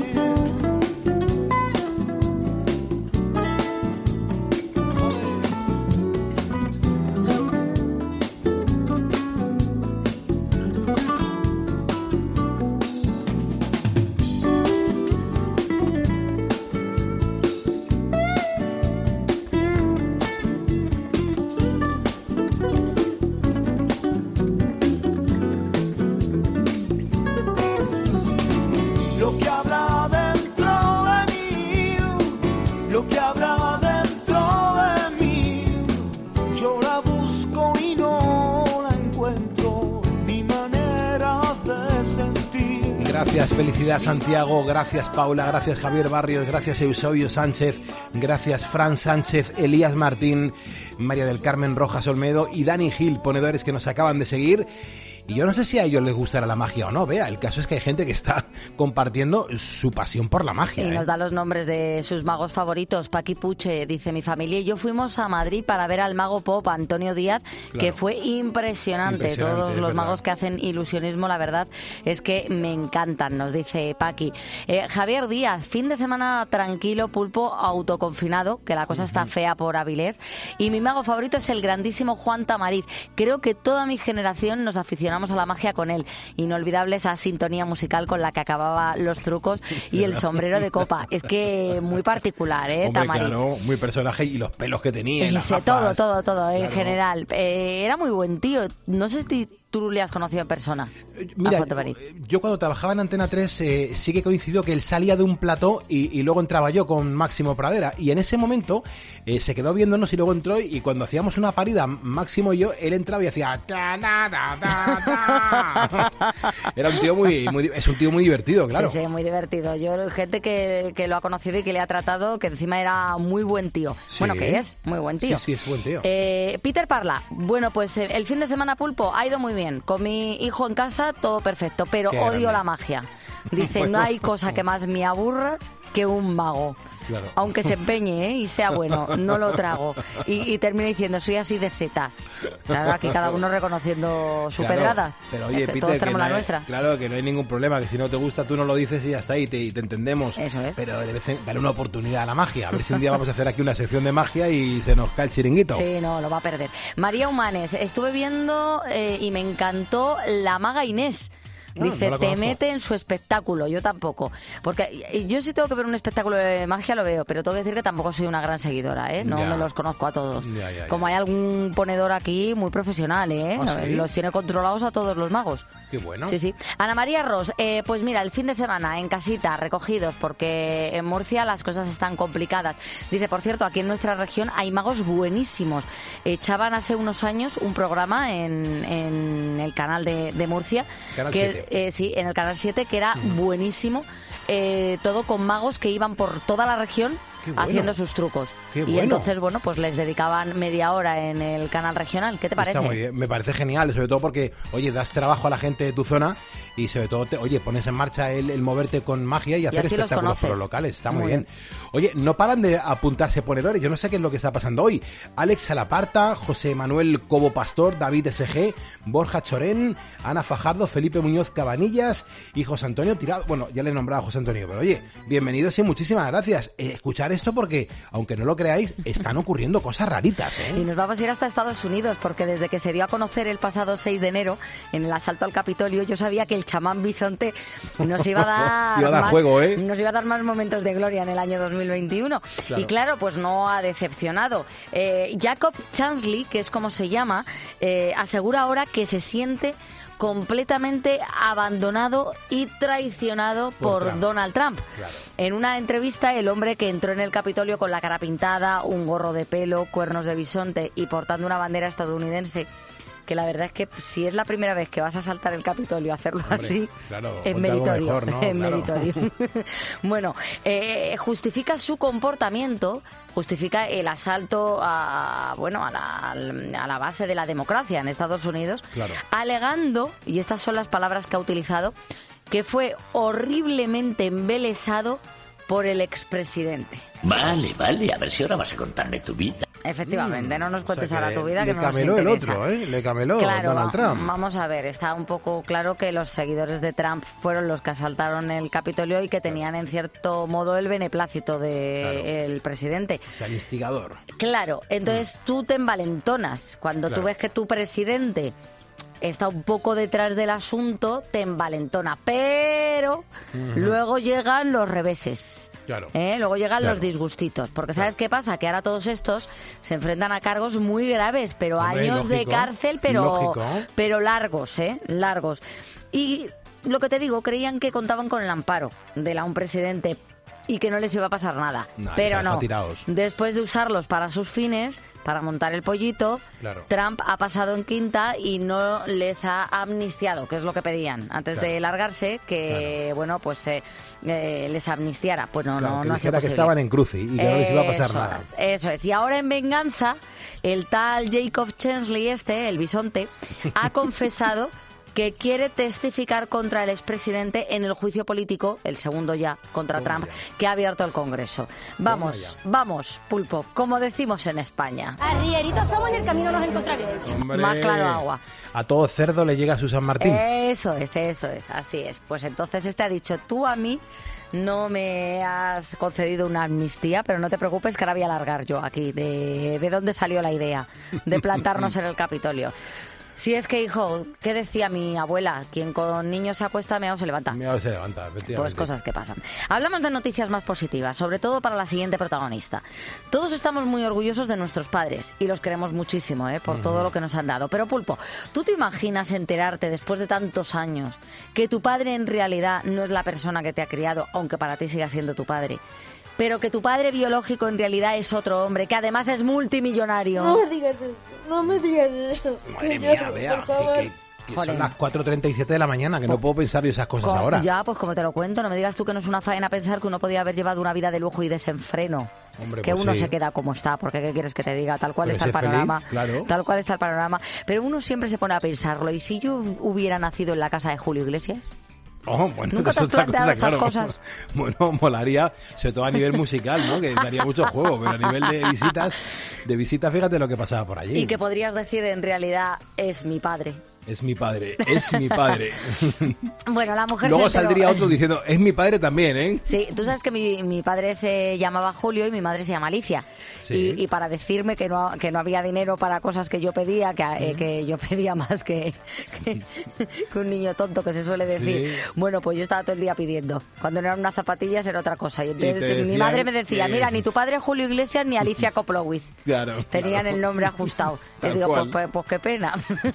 Lo que habrá dentro de mí, lo que habrá dentro de mí. Yo la busco y no la encuentro, mi manera de sentir. Gracias Felicidad Santiago, gracias Paula, gracias Javier Barrios, gracias Eusebio Sánchez, gracias Fran Sánchez, Elías Martín, María del Carmen Rojas Olmedo y Dani Gil, ponedores que nos acaban de seguir. Y yo no sé si a ellos les gustará la magia o no, vea, el caso es que hay gente que está compartiendo su pasión por la magia. Y nos da los nombres de sus magos favoritos. Paqui Puche dice: mi familia y yo fuimos a Madrid para ver al mago pop Antonio Díaz, claro, que fue impresionante. Todos los magos que hacen ilusionismo, la verdad es que me encantan, nos dice Paqui. Javier Díaz: fin de semana tranquilo, Pulpo, autoconfinado, que la cosa está fea por Avilés. Y mi mago favorito es el grandísimo Juan Tamariz. Creo que toda mi generación nos aficionamos a la magia con él. Inolvidable esa sintonía musical con la que acababa los trucos y el sombrero de copa. Es que muy particular, Hombre, Tamariz. Claro, muy personaje, y los pelos que tenía, y las gafas. Todo, claro, en claro, general. Era muy buen tío. No sé si tú le has conocido en persona. Mira, yo cuando trabajaba en Antena 3 sí que coincidió que él salía de un plató y luego entraba yo con Máximo Pradera, y en ese momento se quedó viéndonos y luego entró, y cuando hacíamos una parida, Máximo y yo, él entraba y hacía era un tío es un tío muy divertido, claro. Sí, muy divertido. Yo, gente que lo ha conocido y que le ha tratado, que encima era muy buen tío. Sí. Bueno, que es muy buen tío. Sí, es buen tío. Peter Parla: bueno, pues el fin de semana, Pulpo, ha ido muy bien. Con mi hijo en casa, todo perfecto, pero odio la magia. Dice: no hay cosa que más me aburra que un mago. Claro. Aunque se empeñe y sea bueno, no lo trago. Y termina diciendo: soy así de seta. Claro, aquí cada uno reconociendo su pedrada. Pero oye, Peter, todos tenemos la nuestra. Claro, que no hay ningún problema, que si no te gusta tú no lo dices y ya está, y te entendemos. Eso es. Pero dale una oportunidad a la magia. A ver si un día vamos a hacer aquí una sección de magia y se nos cae el chiringuito. Sí, no, lo va a perder. María Humanes: estuve viendo y me encantó La Maga Inés. Dice, te mete en su espectáculo. Yo tampoco. Porque yo sí tengo que ver un espectáculo de magia, lo veo, pero tengo que decir que tampoco soy una gran seguidora, ¿eh? No me los conozco a todos. Como hay algún ponedor aquí muy profesional, ¿eh? ¿Sí? Los tiene controlados a todos los magos. Qué bueno. Sí. Ana María Ros, pues mira, el fin de semana en casita, recogidos, porque en Murcia las cosas están complicadas. Dice, por cierto, aquí en nuestra región hay magos buenísimos. Echaban hace unos años un programa en el canal de Murcia. Canal 7. Sí, en el Canal 7, que era buenísimo. Todo con magos que iban por toda la región haciendo sus trucos. Y entonces, bueno, pues les dedicaban media hora en el canal regional. ¿Qué te parece? Está muy bien, me parece genial, sobre todo porque, oye, das trabajo a la gente de tu zona y sobre todo, pones en marcha el moverte con magia y hacer espectáculos por los locales. Está muy bien. Oye, no paran de apuntarse ponedores. Yo no sé qué es lo que está pasando hoy. Alex Salaparta, José Manuel Cobo Pastor, David SG, Borja Chorén, Ana Fajardo, Felipe Muñoz Cabanillas y José Antonio Tirado. Bueno, ya le he nombrado a José Antonio, pero oye, bienvenidos y muchísimas gracias. Escuchar esto porque, aunque no lo creáis, están ocurriendo cosas raritas, ¿eh? Y nos vamos a ir hasta Estados Unidos, porque desde que se dio a conocer el pasado 6 de enero, en el asalto al Capitolio, yo sabía que el chamán bisonte nos iba a dar, juego, ¿eh? Nos iba a dar más momentos de gloria en el año 2021. Claro. Y claro, pues no ha decepcionado. Jacob Chansley, que es como se llama, asegura ahora que se siente completamente abandonado y traicionado por Donald Trump. Claro. En una entrevista, el hombre que entró en el Capitolio con la cara pintada, un gorro de pelo, cuernos de bisonte y portando una bandera estadounidense, que la verdad es que si es la primera vez que vas a saltar el Capitolio, hacerlo así, es meritorio. Mejor, ¿no? Es meritorio. Bueno, justifica su comportamiento, justifica el asalto a la base de la democracia en Estados Unidos, alegando, y estas son las palabras que ha utilizado, que fue horriblemente embelesado por el expresidente. Vale, a ver si ahora vas a contarme tu vida. Efectivamente, no nos cuentes ahora tu vida, que no nos interesa. Le cameló el otro, le cameló Donald Trump. Vamos a ver, está un poco claro que los seguidores de Trump fueron los que asaltaron el Capitolio y que tenían en cierto modo el beneplácito del presidente. O sea, el instigador. Claro, entonces tú te envalentonas. Cuando tú ves que tu presidente está un poco detrás del asunto, te envalentona, pero luego llegan los reveses. Luego llegan los disgustitos, porque ¿sabes qué pasa? Que ahora todos estos se enfrentan a cargos muy graves, pero años de cárcel, pero largos, largos. Y lo que te digo, creían que contaban con el amparo de un presidente y que no les iba a pasar nada. Pero no. Después de usarlos para sus fines, para montar el pollito, Trump ha pasado en quinta y no les ha amnistiado, que es lo que pedían antes de largarse, que les amnistiara. Pues no ha sido posible. Que estaban en cruci y que no les iba a pasar nada. Eso es. Y ahora en venganza, el tal Jacob Chansley, el bisonte, ha confesado que quiere testificar contra el expresidente en el juicio político, el segundo ya, contra Trump, que ha abierto el Congreso. Vamos, Pulpo, como decimos en España. Arrieritos somos, en el camino nos encontraréis. Más claro agua. A todo cerdo le llega su San Martín. Eso es, así es. Pues entonces ha dicho, tú a mí no me has concedido una amnistía, pero no te preocupes que ahora voy a largar yo aquí de dónde salió la idea de plantarnos en el Capitolio. Si es que, hijo, ¿qué decía mi abuela? Quien con niños se acuesta, meao se levanta. Meao se levanta, efectivamente. Pues cosas que pasan. Hablamos de noticias más positivas, sobre todo para la siguiente protagonista. Todos estamos muy orgullosos de nuestros padres y los queremos muchísimo, por todo lo que nos han dado. Pero, Pulpo, ¿tú te imaginas enterarte después de tantos años que tu padre en realidad no es la persona que te ha criado, aunque para ti siga siendo tu padre? Pero que tu padre biológico en realidad es otro hombre, que además es multimillonario. No me digas eso. Madre mía, vea, que son las 4:37 de la mañana, que no puedo pensar yo esas cosas ahora. Ya, pues como te lo cuento, no me digas tú que no es una faena pensar que uno podía haber llevado una vida de lujo y desenfreno. Hombre, que pues uno sí. se queda como está, porque ¿qué quieres que te diga? Tal cual está el panorama. Feliz, tal cual está el panorama. Pero uno siempre se pone a pensarlo. ¿Y si yo hubiera nacido en la casa de Julio Iglesias? Bueno, ¿Nunca te has planteado esas cosas? Bueno, molaría, sobre todo a nivel musical, ¿no? Que daría mucho juego, pero a nivel de visitas, fíjate lo que pasaba por allí. Y que podrías decir, en realidad, es mi padre. Es mi padre, es mi padre. Bueno, la mujer Luego se enteró. saldría otro diciendo, es mi padre también, ¿eh? Sí, tú sabes que mi padre se llamaba Julio y mi madre se llama Alicia. Sí. Y para decirme que no había dinero para cosas que yo pedía, que yo pedía más que un niño tonto, que se suele decir. Sí. Bueno, pues yo estaba todo el día pidiendo. Cuando no eran unas zapatillas era otra cosa. Y entonces mi decían madre me decía, que- mira, ni tu padre es Julio Iglesias ni Alicia Koplowitz. Claro. Tenían claro. el nombre ajustado. Y Tal digo, cual. pues qué pena.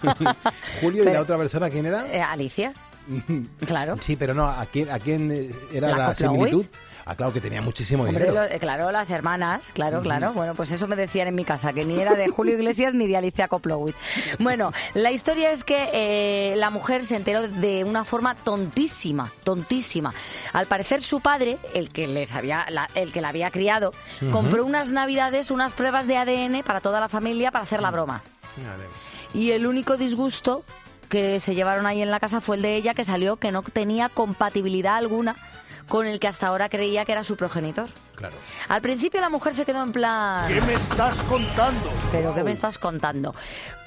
Julio y Pero- la otra persona, ¿quién era? Alicia. Claro. Sí, pero no, ¿a quién era ¿La la Koplowitz? similitud? Ah, claro, que tenía muchísimo Hombre, dinero. claro, las hermanas, claro. Bueno, pues eso me decían en mi casa, que ni era de Julio Iglesias ni de Alicia Koplowitz. Bueno, la historia es que la mujer se enteró de una forma tontísima. Al parecer su padre, el que la había criado, Ujú. compró unas navidades unas pruebas de ADN para toda la familia para hacer la broma. Vale. Y el único disgusto que se llevaron ahí en la casa fue el de ella, que salió que no tenía compatibilidad alguna con el que hasta ahora creía que era su progenitor. Claro. Al principio la mujer se quedó en plan... ¿Qué me estás contando? ¿Pero qué me estás contando?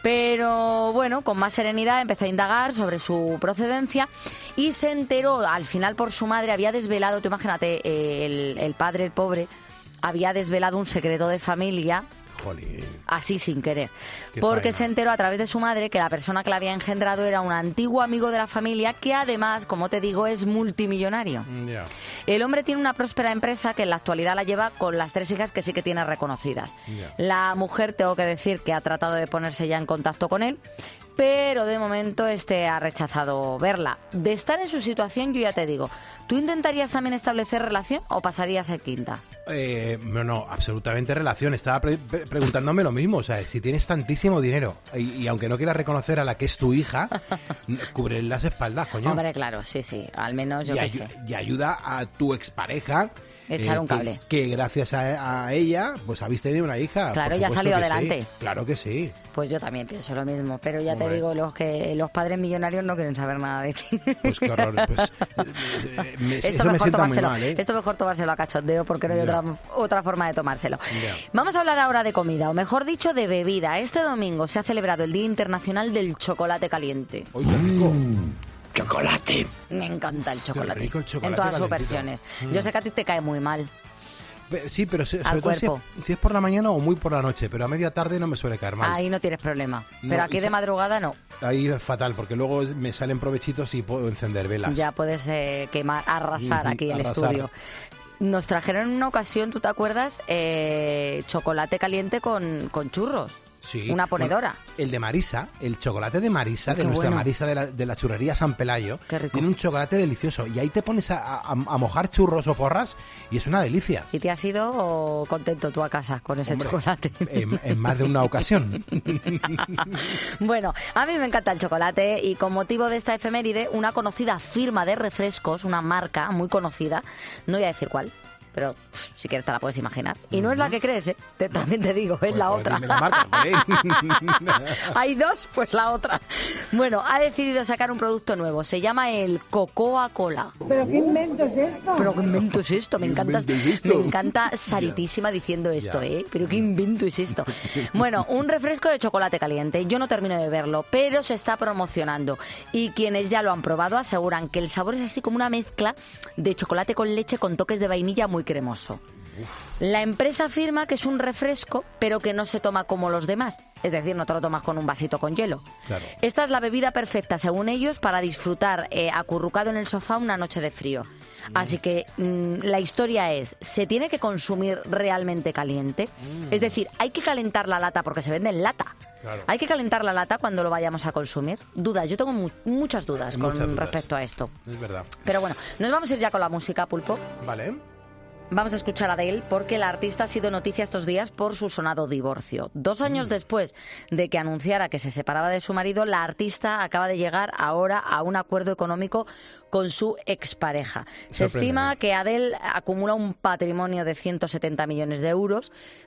Pero bueno, con más serenidad empezó a indagar sobre su procedencia y se enteró, al final por su madre, había desvelado, tú imagínate, el padre, el pobre, había desvelado un secreto de familia. Jolín. Así sin querer. Qué Porque faena. se enteró a través de su madre que la persona que la había engendrado era un antiguo amigo de la familia que además, como te digo, es multimillonario. Ya. El hombre tiene una próspera empresa que en la actualidad la lleva con las 3 hijas que sí que tiene reconocidas. Ya. La mujer, tengo que decir, que ha tratado de ponerse ya en contacto con él, pero de momento ha rechazado verla. De estar en su situación, yo ya te digo, ¿tú intentarías también establecer relación o pasarías en quinta? No, absolutamente relación. Estaba preguntándome lo mismo. O sea, si tienes tantísimo dinero y aunque no quieras reconocer a la que es tu hija, cubre las espaldas, coño. Hombre, claro, sí, al menos yo qué sé. Y ayuda a tu expareja. Echar un cable. Que gracias a ella, pues habéis tenido una hija. Claro, por ya ha supuesto salido que sí. adelante. Claro que sí. Pues yo también pienso lo mismo, pero ya Hombre. te digo, los padres millonarios no quieren saber nada de ti. Pues qué horror. Pues, Esto eso me mejor sienta muy tomárselo, mal, ¿eh? esto mejor tomárselo a cachondeo porque no hay Ya. otra forma de tomárselo. Ya. Vamos a hablar ahora de comida, o mejor dicho, de bebida. Este domingo se ha celebrado el Día Internacional del Chocolate Caliente. ¡Uy, qué rico! Chocolate. Me encanta el chocolate. rico el chocolate en todas sus calentito. versiones. Yo sé que a ti te cae muy mal. Sí, pero sobre Al todo cuerpo. si es por la mañana o muy por la noche, pero a media tarde no me suele caer mal. Ahí no tienes problema. No, Pero aquí y de madrugada no. Ahí es fatal, porque luego me salen provechitos y puedo encender velas. Ya puedes quemar, arrasar Ujú, aquí el arrasar. estudio. Nos trajeron en una ocasión, ¿tú te acuerdas? Chocolate caliente con churros. Sí. Una ponedora. Bueno, el de Marisa, el chocolate de Marisa, Qué de nuestra bueno. Marisa de la churrería San Pelayo, Qué rico. tiene un chocolate delicioso. Y ahí te pones a mojar churros o porras y es una delicia. ¿Y te has ido contento tú a casa con ese Hombre, chocolate? En más de una ocasión. Bueno, a mí me encanta el chocolate y con motivo de esta efeméride, una conocida firma de refrescos, una marca muy conocida, no voy a decir cuál, pero si quieres te la puedes imaginar. Y no es la que crees, ¿eh? También te digo, es la Pues otra. dime la marca, hombre. Hay dos, pues la otra. Bueno, ha decidido sacar un producto nuevo, se llama el Cocoa-Cola. ¿Pero qué invento es esto? ¿Pero qué invento es esto? Me encanta, invento es esto? me encanta Saritísima diciendo esto, Ya. ¿eh? ¿Pero qué invento es esto? Bueno, un refresco de chocolate caliente. Yo no termino de verlo, pero se está promocionando. Y quienes ya lo han probado aseguran que el sabor es así como una mezcla de chocolate con leche con toques de vainilla muy cremoso. La empresa afirma que es un refresco, pero que no se toma como los demás. Es decir, no te lo tomas con un vasito con hielo. Claro. Esta es la bebida perfecta, según ellos, para disfrutar acurrucado en el sofá una noche de frío. Así que la historia es, ¿se tiene que consumir realmente caliente? Es decir, ¿hay que calentar la lata porque se vende en lata? Claro. ¿Hay que calentar la lata cuando lo vayamos a consumir? Dudas, yo tengo muchas dudas Muchas con dudas. respecto a esto. Es verdad. Pero bueno, nos vamos a ir ya con la música, Pulpo. Vale. Vamos a escuchar a Adele porque la artista ha sido noticia estos días por su sonado divorcio. 2 años después de que anunciara que se separaba de su marido, la artista acaba de llegar ahora a un acuerdo económico con su expareja. Se estima que Adele acumula un patrimonio de 170 millones de euros,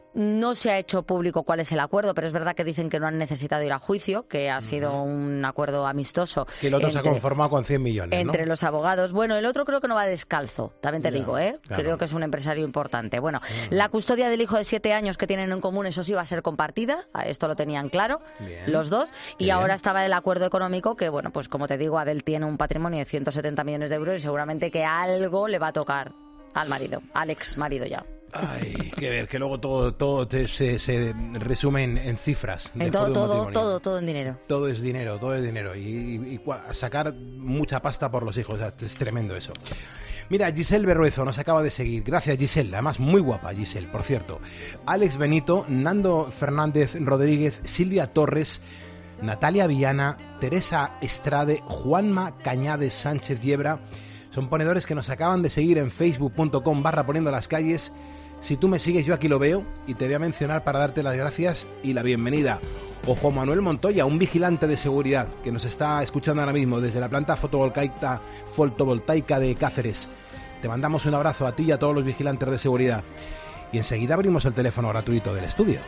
No se ha hecho público cuál es el acuerdo, pero es verdad que dicen que no han necesitado ir a juicio, que ha sido un acuerdo amistoso. Que el otro se ha conformado con 100 millones, ¿no? Entre los abogados. Bueno, el otro creo que no va descalzo, también te digo, ¿eh? Claro. Creo que es un empresario importante. Bueno, la custodia del hijo de 7 años que tienen en común, eso sí va a ser compartida. Esto lo tenían claro los dos. Y ahora estaba el acuerdo económico que, bueno, pues como te digo, Adele tiene un patrimonio de 170 millones de euros y seguramente que algo le va a tocar al marido, al ex marido ya. Ay, que ver, que luego todo se resume en cifras. Todo en dinero. Todo es dinero. Y sacar mucha pasta por los hijos, o sea, es tremendo eso. Mira, Giselle Berruezo nos acaba de seguir. Gracias, Giselle. Además, muy guapa, Giselle, por cierto. Alex Benito, Nando Fernández Rodríguez, Silvia Torres, Natalia Viana, Teresa Estrade, Juanma Cañades Sánchez Yebra. Son ponedores que nos acaban de seguir en facebook.com/poniendo las calles. Si tú me sigues, yo aquí lo veo y te voy a mencionar para darte las gracias y la bienvenida. O Juan Manuel Montoya, un vigilante de seguridad que nos está escuchando ahora mismo desde la planta fotovoltaica de Cáceres. Te mandamos un abrazo a ti y a todos los vigilantes de seguridad. Y enseguida abrimos el teléfono gratuito del estudio.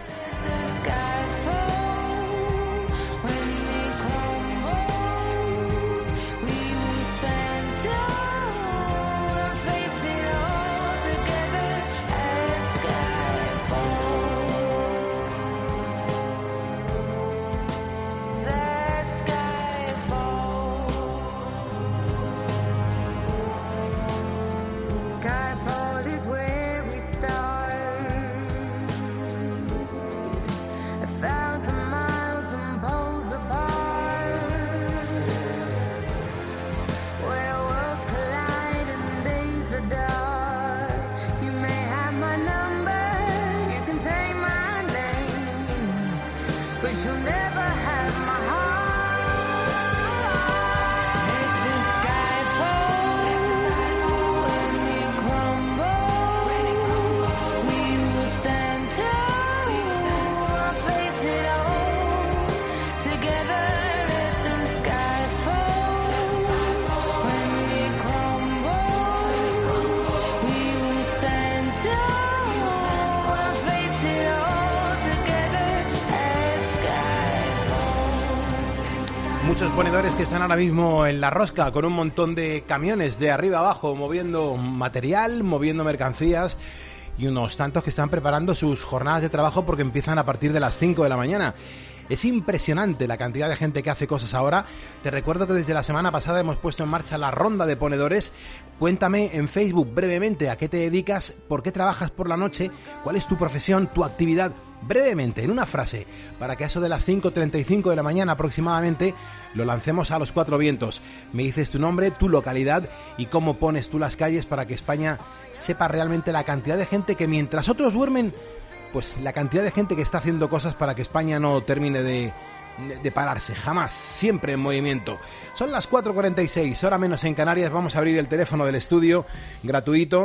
Muchos ponedores que están ahora mismo en la rosca con un montón de camiones de arriba abajo moviendo material, moviendo mercancías y unos tantos que están preparando sus jornadas de trabajo porque empiezan a partir de las 5 de la mañana. Es impresionante la cantidad de gente que hace cosas ahora. Te recuerdo que desde la semana pasada hemos puesto en marcha la ronda de ponedores. Cuéntame en Facebook brevemente a qué te dedicas, por qué trabajas por la noche, cuál es tu profesión, tu actividad, brevemente, en una frase, para que a eso de las 5:35 de la mañana aproximadamente lo lancemos a los 4 vientos. Me dices tu nombre, tu localidad y cómo pones tú las calles para que España sepa realmente la cantidad de gente que mientras otros duermen, pues la cantidad de gente que está haciendo cosas para que España no termine de pararse, jamás, siempre en movimiento. Son las 4:46, hora menos en Canarias. Vamos a abrir el teléfono del estudio, gratuito,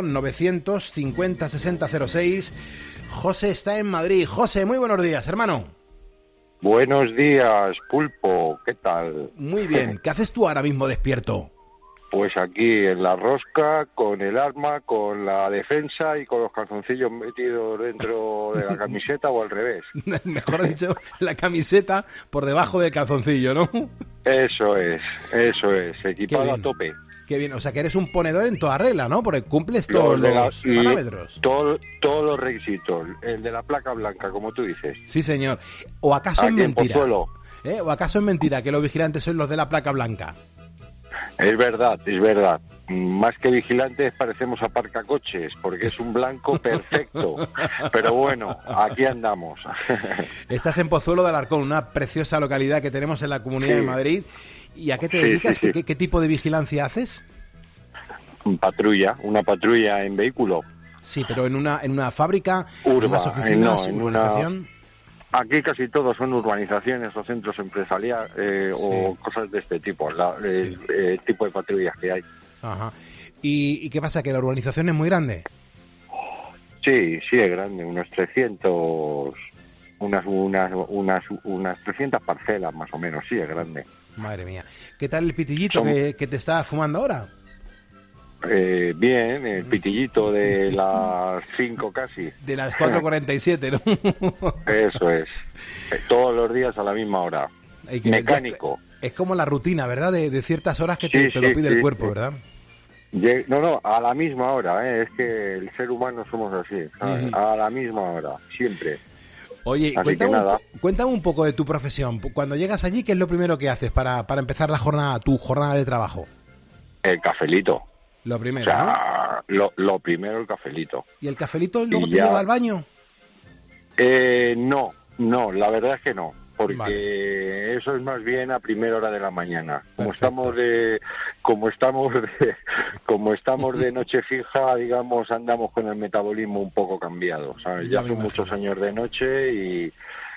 950 60 06. José está en Madrid. José, muy buenos días, hermano. Buenos días, Pulpo, ¿qué tal? Muy bien, ¿qué haces tú ahora mismo despierto? Pues aquí en la rosca, con el arma, con la defensa y con los calzoncillos metidos dentro de la camiseta o al revés. Mejor dicho, la camiseta por debajo del calzoncillo, ¿no? Eso es, equipado a tope. Qué bien, o sea que eres un ponedor en toda regla, ¿no? Porque cumples todos los parámetros. Todos los requisitos, el de la placa blanca, como tú dices. Sí, señor. ¿O acaso es mentira? ¿O acaso es mentira que los vigilantes son los de la placa blanca? Es verdad. Más que vigilantes parecemos aparcacoches, porque es un blanco perfecto. Pero bueno, aquí andamos. Estás en Pozuelo de Alarcón, una preciosa localidad que tenemos en la Comunidad de Madrid. ¿Y a qué te dedicas? Sí. ¿Qué tipo de vigilancia haces? Una patrulla en vehículo. Sí, pero en una fábrica, en unas oficinas, urbanización. Aquí casi todos son urbanizaciones o centros empresariales o cosas de este tipo, el tipo de patrullas que hay. Ajá. ¿Y qué pasa? ¿Que la urbanización es muy grande? Sí, es grande, unos 300, unas 300 parcelas más o menos, sí es grande. Madre mía. ¿Qué tal el pitillito que te estás fumando ahora? Bien, el pitillito de las 5 casi. De las 4:47, ¿no? Eso es. Todos los días a la misma hora. Mecánico. Es como la rutina, ¿verdad? De ciertas horas que te lo pide el cuerpo, ¿verdad? No, a la misma hora, es que el ser humano somos así, ¿sabes? A la misma hora, siempre. Oye, cuéntame un poco de tu profesión. Cuando llegas allí, ¿qué es lo primero que haces para empezar tu jornada de trabajo? El cafelito. Lo primero, o sea, ¿no? Lo primero, el cafelito. ¿Y el cafelito luego te lleva al baño? No, la verdad es que no. Porque eso es más bien a primera hora de la mañana. Como estamos de noche fija, digamos, andamos con el metabolismo un poco cambiado, ¿sabes? Ya son muchos años de noche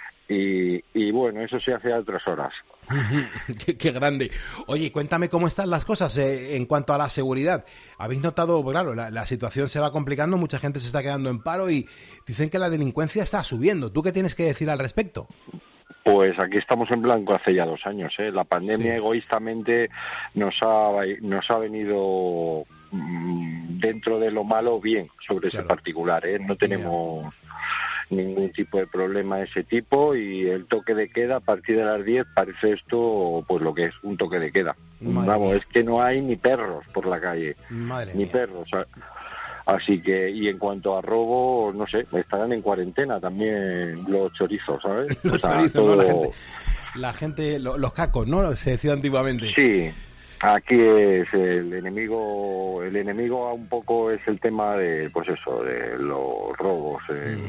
y bueno, eso se hace a otras horas. Qué grande. Oye, cuéntame cómo están las cosas en cuanto a la seguridad. ¿Habéis notado, claro, la situación se va complicando, mucha gente se está quedando en paro y dicen que la delincuencia está subiendo? ¿Tú qué tienes que decir al respecto? Pues aquí estamos en blanco hace ya 2 años. La pandemia egoístamente nos ha venido dentro de lo malo bien sobre ese particular. No tenemos ningún tipo de problema de ese tipo y el toque de queda a partir de las 10 parece esto pues lo que es un toque de queda. Vamos, es que no hay ni perros por la calle, ni perros. Así que, y en cuanto a robo, no sé, estarán en cuarentena también los chorizos, ¿sabes? Los chorizos, todo... ¿no? La gente, los cacos, ¿no? Se decía antiguamente. Sí, aquí es el enemigo un poco es el tema de, pues eso, de los robos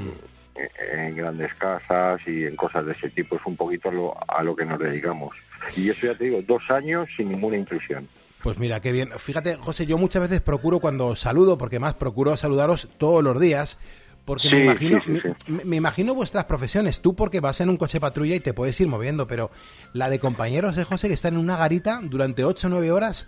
en grandes casas y en cosas de ese tipo. Es un poquito a lo que nos dedicamos. Y eso ya te digo, 2 años sin ninguna intrusión. Pues mira, qué bien. Fíjate, José, yo muchas veces procuro cuando os saludo, porque más procuro saludaros todos los días, porque me imagino vuestras profesiones. Tú porque vas en un coche patrulla y te puedes ir moviendo, pero la de compañeros de José que están en una garita durante 8 o 9 horas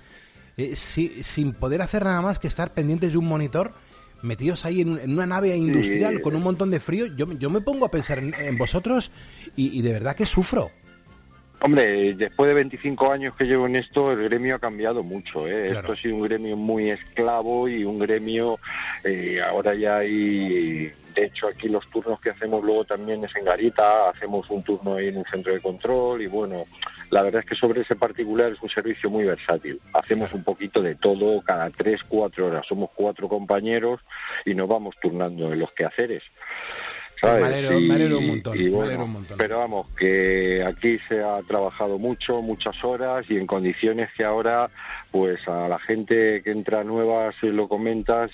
sin poder hacer nada más que estar pendientes de un monitor, metidos ahí en una nave industrial con un montón de frío. Yo me pongo a pensar en vosotros y de verdad que sufro. Hombre, después de 25 años que llevo en esto, el gremio ha cambiado mucho, Claro. Esto ha sido un gremio muy esclavo y un gremio, ahora ya hay, de hecho aquí los turnos que hacemos luego también es en garita, hacemos un turno ahí en un centro de control y bueno, la verdad es que sobre ese particular es un servicio muy versátil. Hacemos un poquito de todo cada 3-4 horas, somos 4 compañeros y nos vamos turnando en los quehaceres. Me alegro un montón, Pero vamos, que aquí se ha trabajado muchas horas y en condiciones que ahora, pues a la gente que entra nueva se lo comentas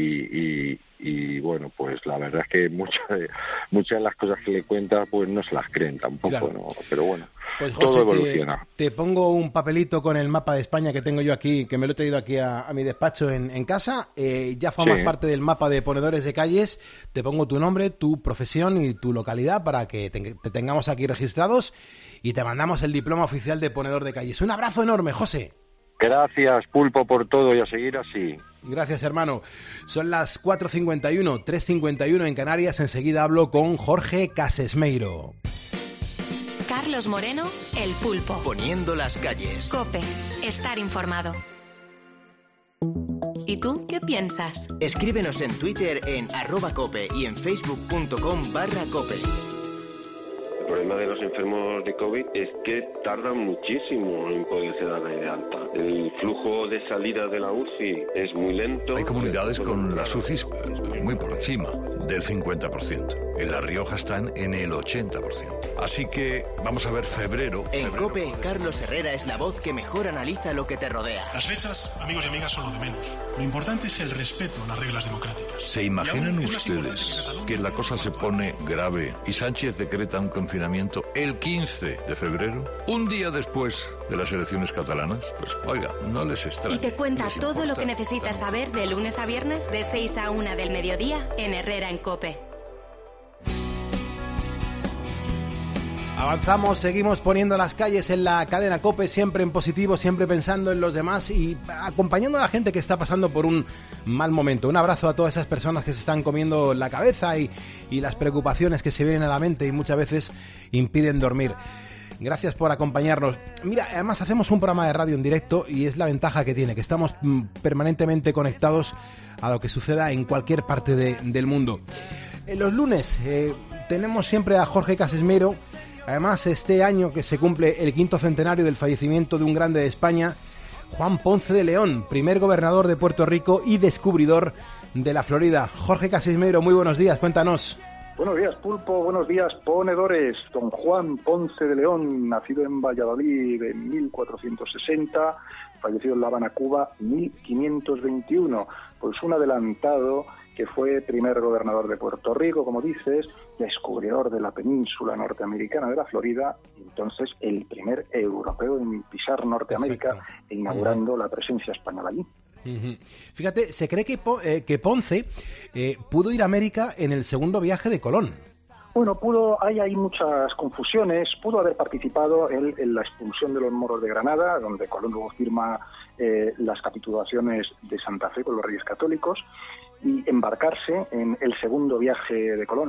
y bueno, pues la verdad es que muchas de las cosas que le cuentas pues no se las creen tampoco, claro. ¿No? Pero bueno, pues, José, todo evoluciona. Te pongo un papelito con el mapa de España que tengo yo aquí, que me lo he traído aquí a mi despacho en casa. Ya formas parte del mapa de ponedores de calles. Te pongo tu nombre, tu profesión y tu localidad para que te tengamos aquí registrados y te mandamos el diploma oficial de ponedor de calles. Un abrazo enorme, José. Gracias, Pulpo, por todo y a seguir así. Gracias, hermano. Son las 4:51, 3:51 en Canarias. Enseguida hablo con Jorge Casesmeiro. Carlos Moreno, El Pulpo. Poniendo las calles. COPE. Estar informado. ¿Y tú qué piensas? Escríbenos en Twitter en @cope y en facebook.com/cope. El problema de los enfermos de COVID es que tardan muchísimo en poderse dar de alta. El flujo de salida de la UCI es muy lento. Hay comunidades con las UCIs muy por encima del 50%. En La Rioja están en el 80%. Así que vamos a ver febrero. En COPE, Carlos Herrera es la voz que mejor analiza lo que te rodea. Las fechas, amigos y amigas, son lo de menos. Lo importante es el respeto a las reglas democráticas. ¿Se imaginan ustedes que la cosa se pone grave y Sánchez decreta un confinamiento el 15 de febrero? Un día después de las elecciones catalanas. Pues oiga, no les extraña. Y te cuenta todo lo que necesitas saber de lunes a viernes de 6 a 1 del mediodía en Herrera en COPE. Avanzamos, seguimos poniendo las calles en la cadena COPE, siempre en positivo, siempre pensando en los demás y acompañando a la gente que está pasando por un mal momento. Un abrazo a todas esas personas que se están comiendo la cabeza y las preocupaciones que se vienen a la mente y muchas veces impiden dormir. Gracias por acompañarnos. Mira, además hacemos un programa de radio en directo y es la ventaja que tiene, que estamos permanentemente conectados a lo que suceda en cualquier parte del mundo. Los lunes tenemos siempre a Jorge Casesmero. Además, este año que se cumple el 5º centenario del fallecimiento de un grande de España, Juan Ponce de León, primer gobernador de Puerto Rico y descubridor de la Florida. Jorge Casesmero, muy buenos días, cuéntanos. Buenos días, Pulpo, buenos días, ponedores. Don Juan Ponce de León, nacido en Valladolid en 1460, fallecido en La Habana, Cuba, 1521. Pues un adelantado que fue primer gobernador de Puerto Rico, como dices, descubridor de la península norteamericana de la Florida, y entonces el primer europeo en pisar Norteamérica. Exacto. E inaugurando la presencia española allí. Fíjate, se cree que Ponce pudo ir a América en el segundo viaje de Colón. Bueno, hay muchas confusiones. Pudo haber participado él en la expulsión de los moros de Granada, donde Colón luego firma las capitulaciones de Santa Fe con los Reyes Católicos, y embarcarse en el segundo viaje de Colón,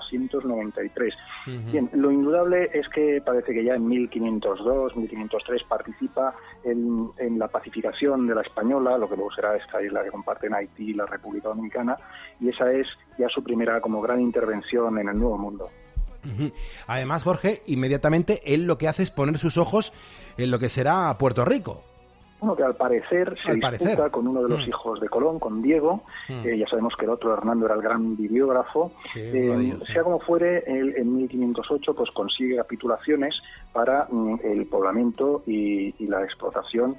1493. Bien, lo indudable es que parece que ya en 1502, 1503 participa en la pacificación de la Española, lo que luego será esta isla que comparten Haití y la República Dominicana, y esa es ya su primera como gran intervención en el Nuevo Mundo. Además, Jorge, inmediatamente él lo que hace es poner sus ojos en lo que será Puerto Rico. Uno que al parecer se disputa con uno de los hijos de Colón, con Diego. Ya sabemos que el otro, Hernando, era el gran bibliógrafo. Sea como fuere, él en 1508 pues consigue capitulaciones para el poblamiento y la explotación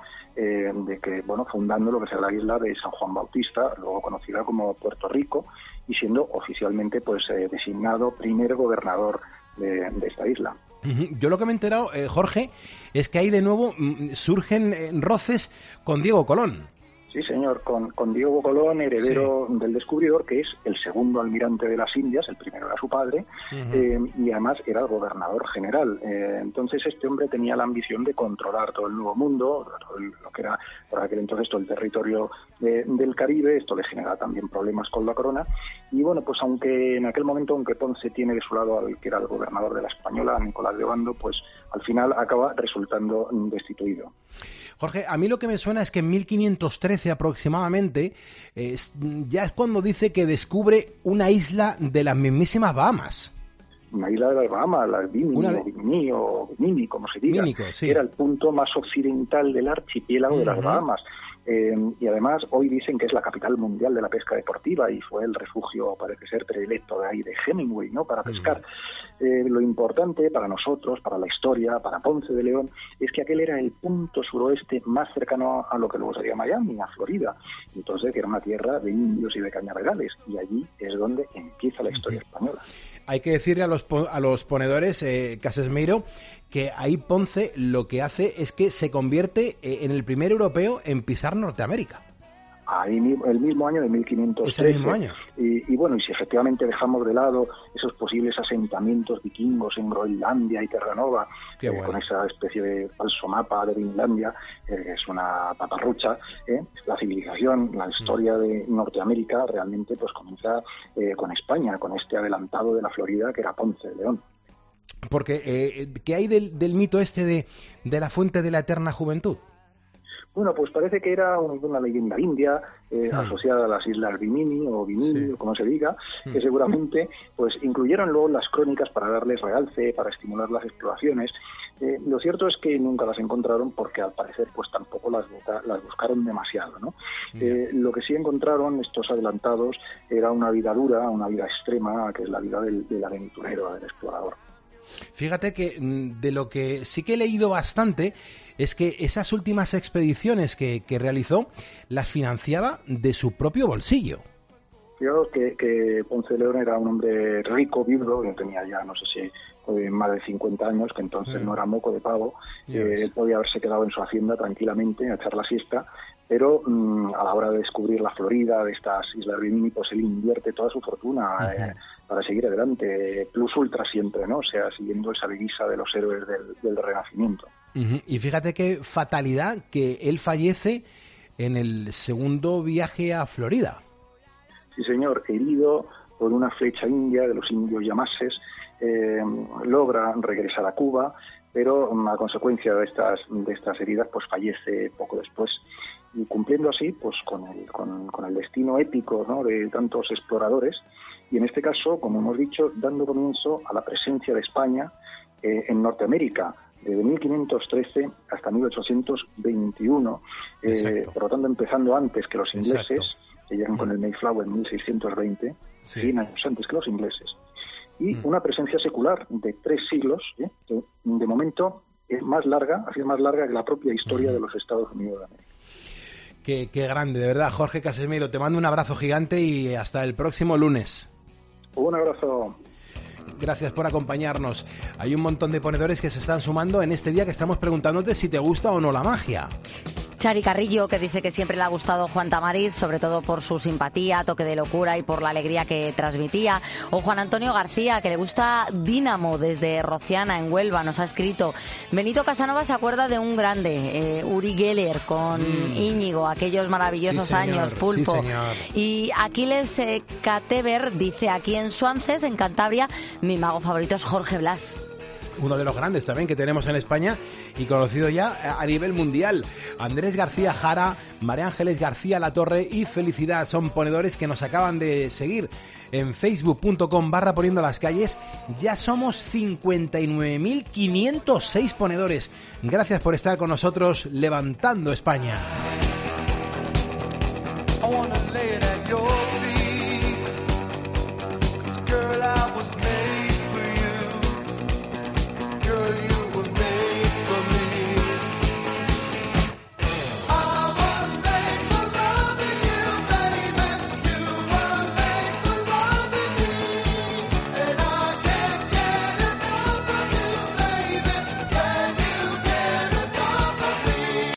fundando lo que será la isla de San Juan Bautista, luego conocida como Puerto Rico, y siendo oficialmente designado primer gobernador de esta isla. Yo lo que me he enterado, Jorge, es que ahí de nuevo surgen roces con Diego Colón. Sí, señor, con Diego Colón, heredero del descubridor, que es el segundo almirante de las Indias, el primero era su padre, y además era el gobernador general. Entonces este hombre tenía la ambición de controlar todo el Nuevo Mundo, todo lo que era por aquel entonces todo el territorio del Caribe. Esto le genera también problemas con la corona. Y bueno, pues aunque en aquel momento, aunque Ponce tiene de su lado al que era el gobernador de la Española, Nicolás de Obando, pues al final acaba resultando destituido. Jorge, a mí lo que me suena es que en 1513 aproximadamente ya es cuando dice que descubre una isla de las mismísimas Bahamas. Una isla de las Bahamas, las Bimini o Bimini, como se diga, que era el punto más occidental del archipiélago de las Bahamas. Y además hoy dicen que es la capital mundial de la pesca deportiva y fue el refugio, parece ser, predilecto de ahí de Hemingway, ¿no?, para pescar. Lo importante para nosotros, para la historia, para Ponce de León, es que aquel era el punto suroeste más cercano a lo que luego sería Miami, a Florida. Entonces, que era una tierra de indios y de cañaverales, y allí es donde empieza la historia española. Hay que decirle a los ponedores, Casesmero, que ahí Ponce lo que hace es que se convierte en el primer europeo en pisar Norteamérica. Ahí el mismo año de 1513. ¿Es el mismo año? Y bueno, y si efectivamente dejamos de lado esos posibles asentamientos vikingos en Groenlandia y Terranova, con esa especie de falso mapa de Vinlandia, que es una paparrucha, la civilización, la historia de Norteamérica realmente pues comienza con España, con este adelantado de la Florida que era Ponce de León. Porque, ¿qué hay del mito este de la fuente de la eterna juventud? Bueno, pues parece que era una leyenda india asociada a las islas Bimini o Bimini, o como se diga, que seguramente pues incluyeron luego las crónicas para darles realce, para estimular las exploraciones. Lo cierto es que nunca las encontraron porque al parecer pues tampoco las buscaron demasiado, ¿no? Lo que sí encontraron estos adelantados era una vida dura, una vida extrema, que es la vida del aventurero, del explorador. Fíjate que de lo que sí que he leído bastante es que esas últimas expediciones que realizó las financiaba de su propio bolsillo. Yo que Ponce de León era un hombre rico, viudo, que tenía ya, no sé si más de 50 años, que entonces no era moco de pavo. Él podía haberse quedado en su hacienda tranquilamente a echar la siesta, pero a la hora de descubrir la Florida, de estas islas Bimini, pues él invierte toda su fortuna para seguir adelante, plus ultra siempre, ¿no? O sea, siguiendo esa divisa de los héroes del Renacimiento. Y fíjate qué fatalidad que él fallece en el segundo viaje a Florida. Sí, señor, herido por una flecha india de los indios Yamases, logra regresar a Cuba, pero a consecuencia de estas heridas pues fallece poco después, y cumpliendo así pues con el destino épico, ¿no?, de tantos exploradores, y en este caso, como hemos dicho, dando comienzo a la presencia de España en Norteamérica desde 1513 hasta 1821, por lo tanto empezando antes que los ingleses, que llegan con el Mayflower en 1620, 100 años antes que los ingleses, y una presencia secular de 3 siglos, que de momento es más larga, ha sido más larga que la propia historia de los Estados Unidos de América. Qué grande, de verdad, Jorge Casemiro, te mando un abrazo gigante y hasta el próximo lunes. Un abrazo. Gracias por acompañarnos. Hay un montón de ponedores que se están sumando en este día que estamos preguntándote si te gusta o no la magia. Chari Carrillo, que dice que siempre le ha gustado Juan Tamariz, sobre todo por su simpatía, toque de locura y por la alegría que transmitía. O Juan Antonio García, que le gusta Dínamo desde Rociana, en Huelva, nos ha escrito. Benito Casanova se acuerda de un grande, Uri Geller, con Íñigo, aquellos maravillosos años, Pulpo. Y Aquiles Catever dice, aquí en Suances, en Cantabria, mi mago favorito es Jorge Blas. Uno de los grandes también que tenemos en España y conocido ya a nivel mundial. Andrés García Jara, María Ángeles García Latorre y Felicidad son ponedores que nos acaban de seguir en facebook.com/poniendo las calles. Ya somos 59.506 ponedores. Gracias por estar con nosotros levantando España.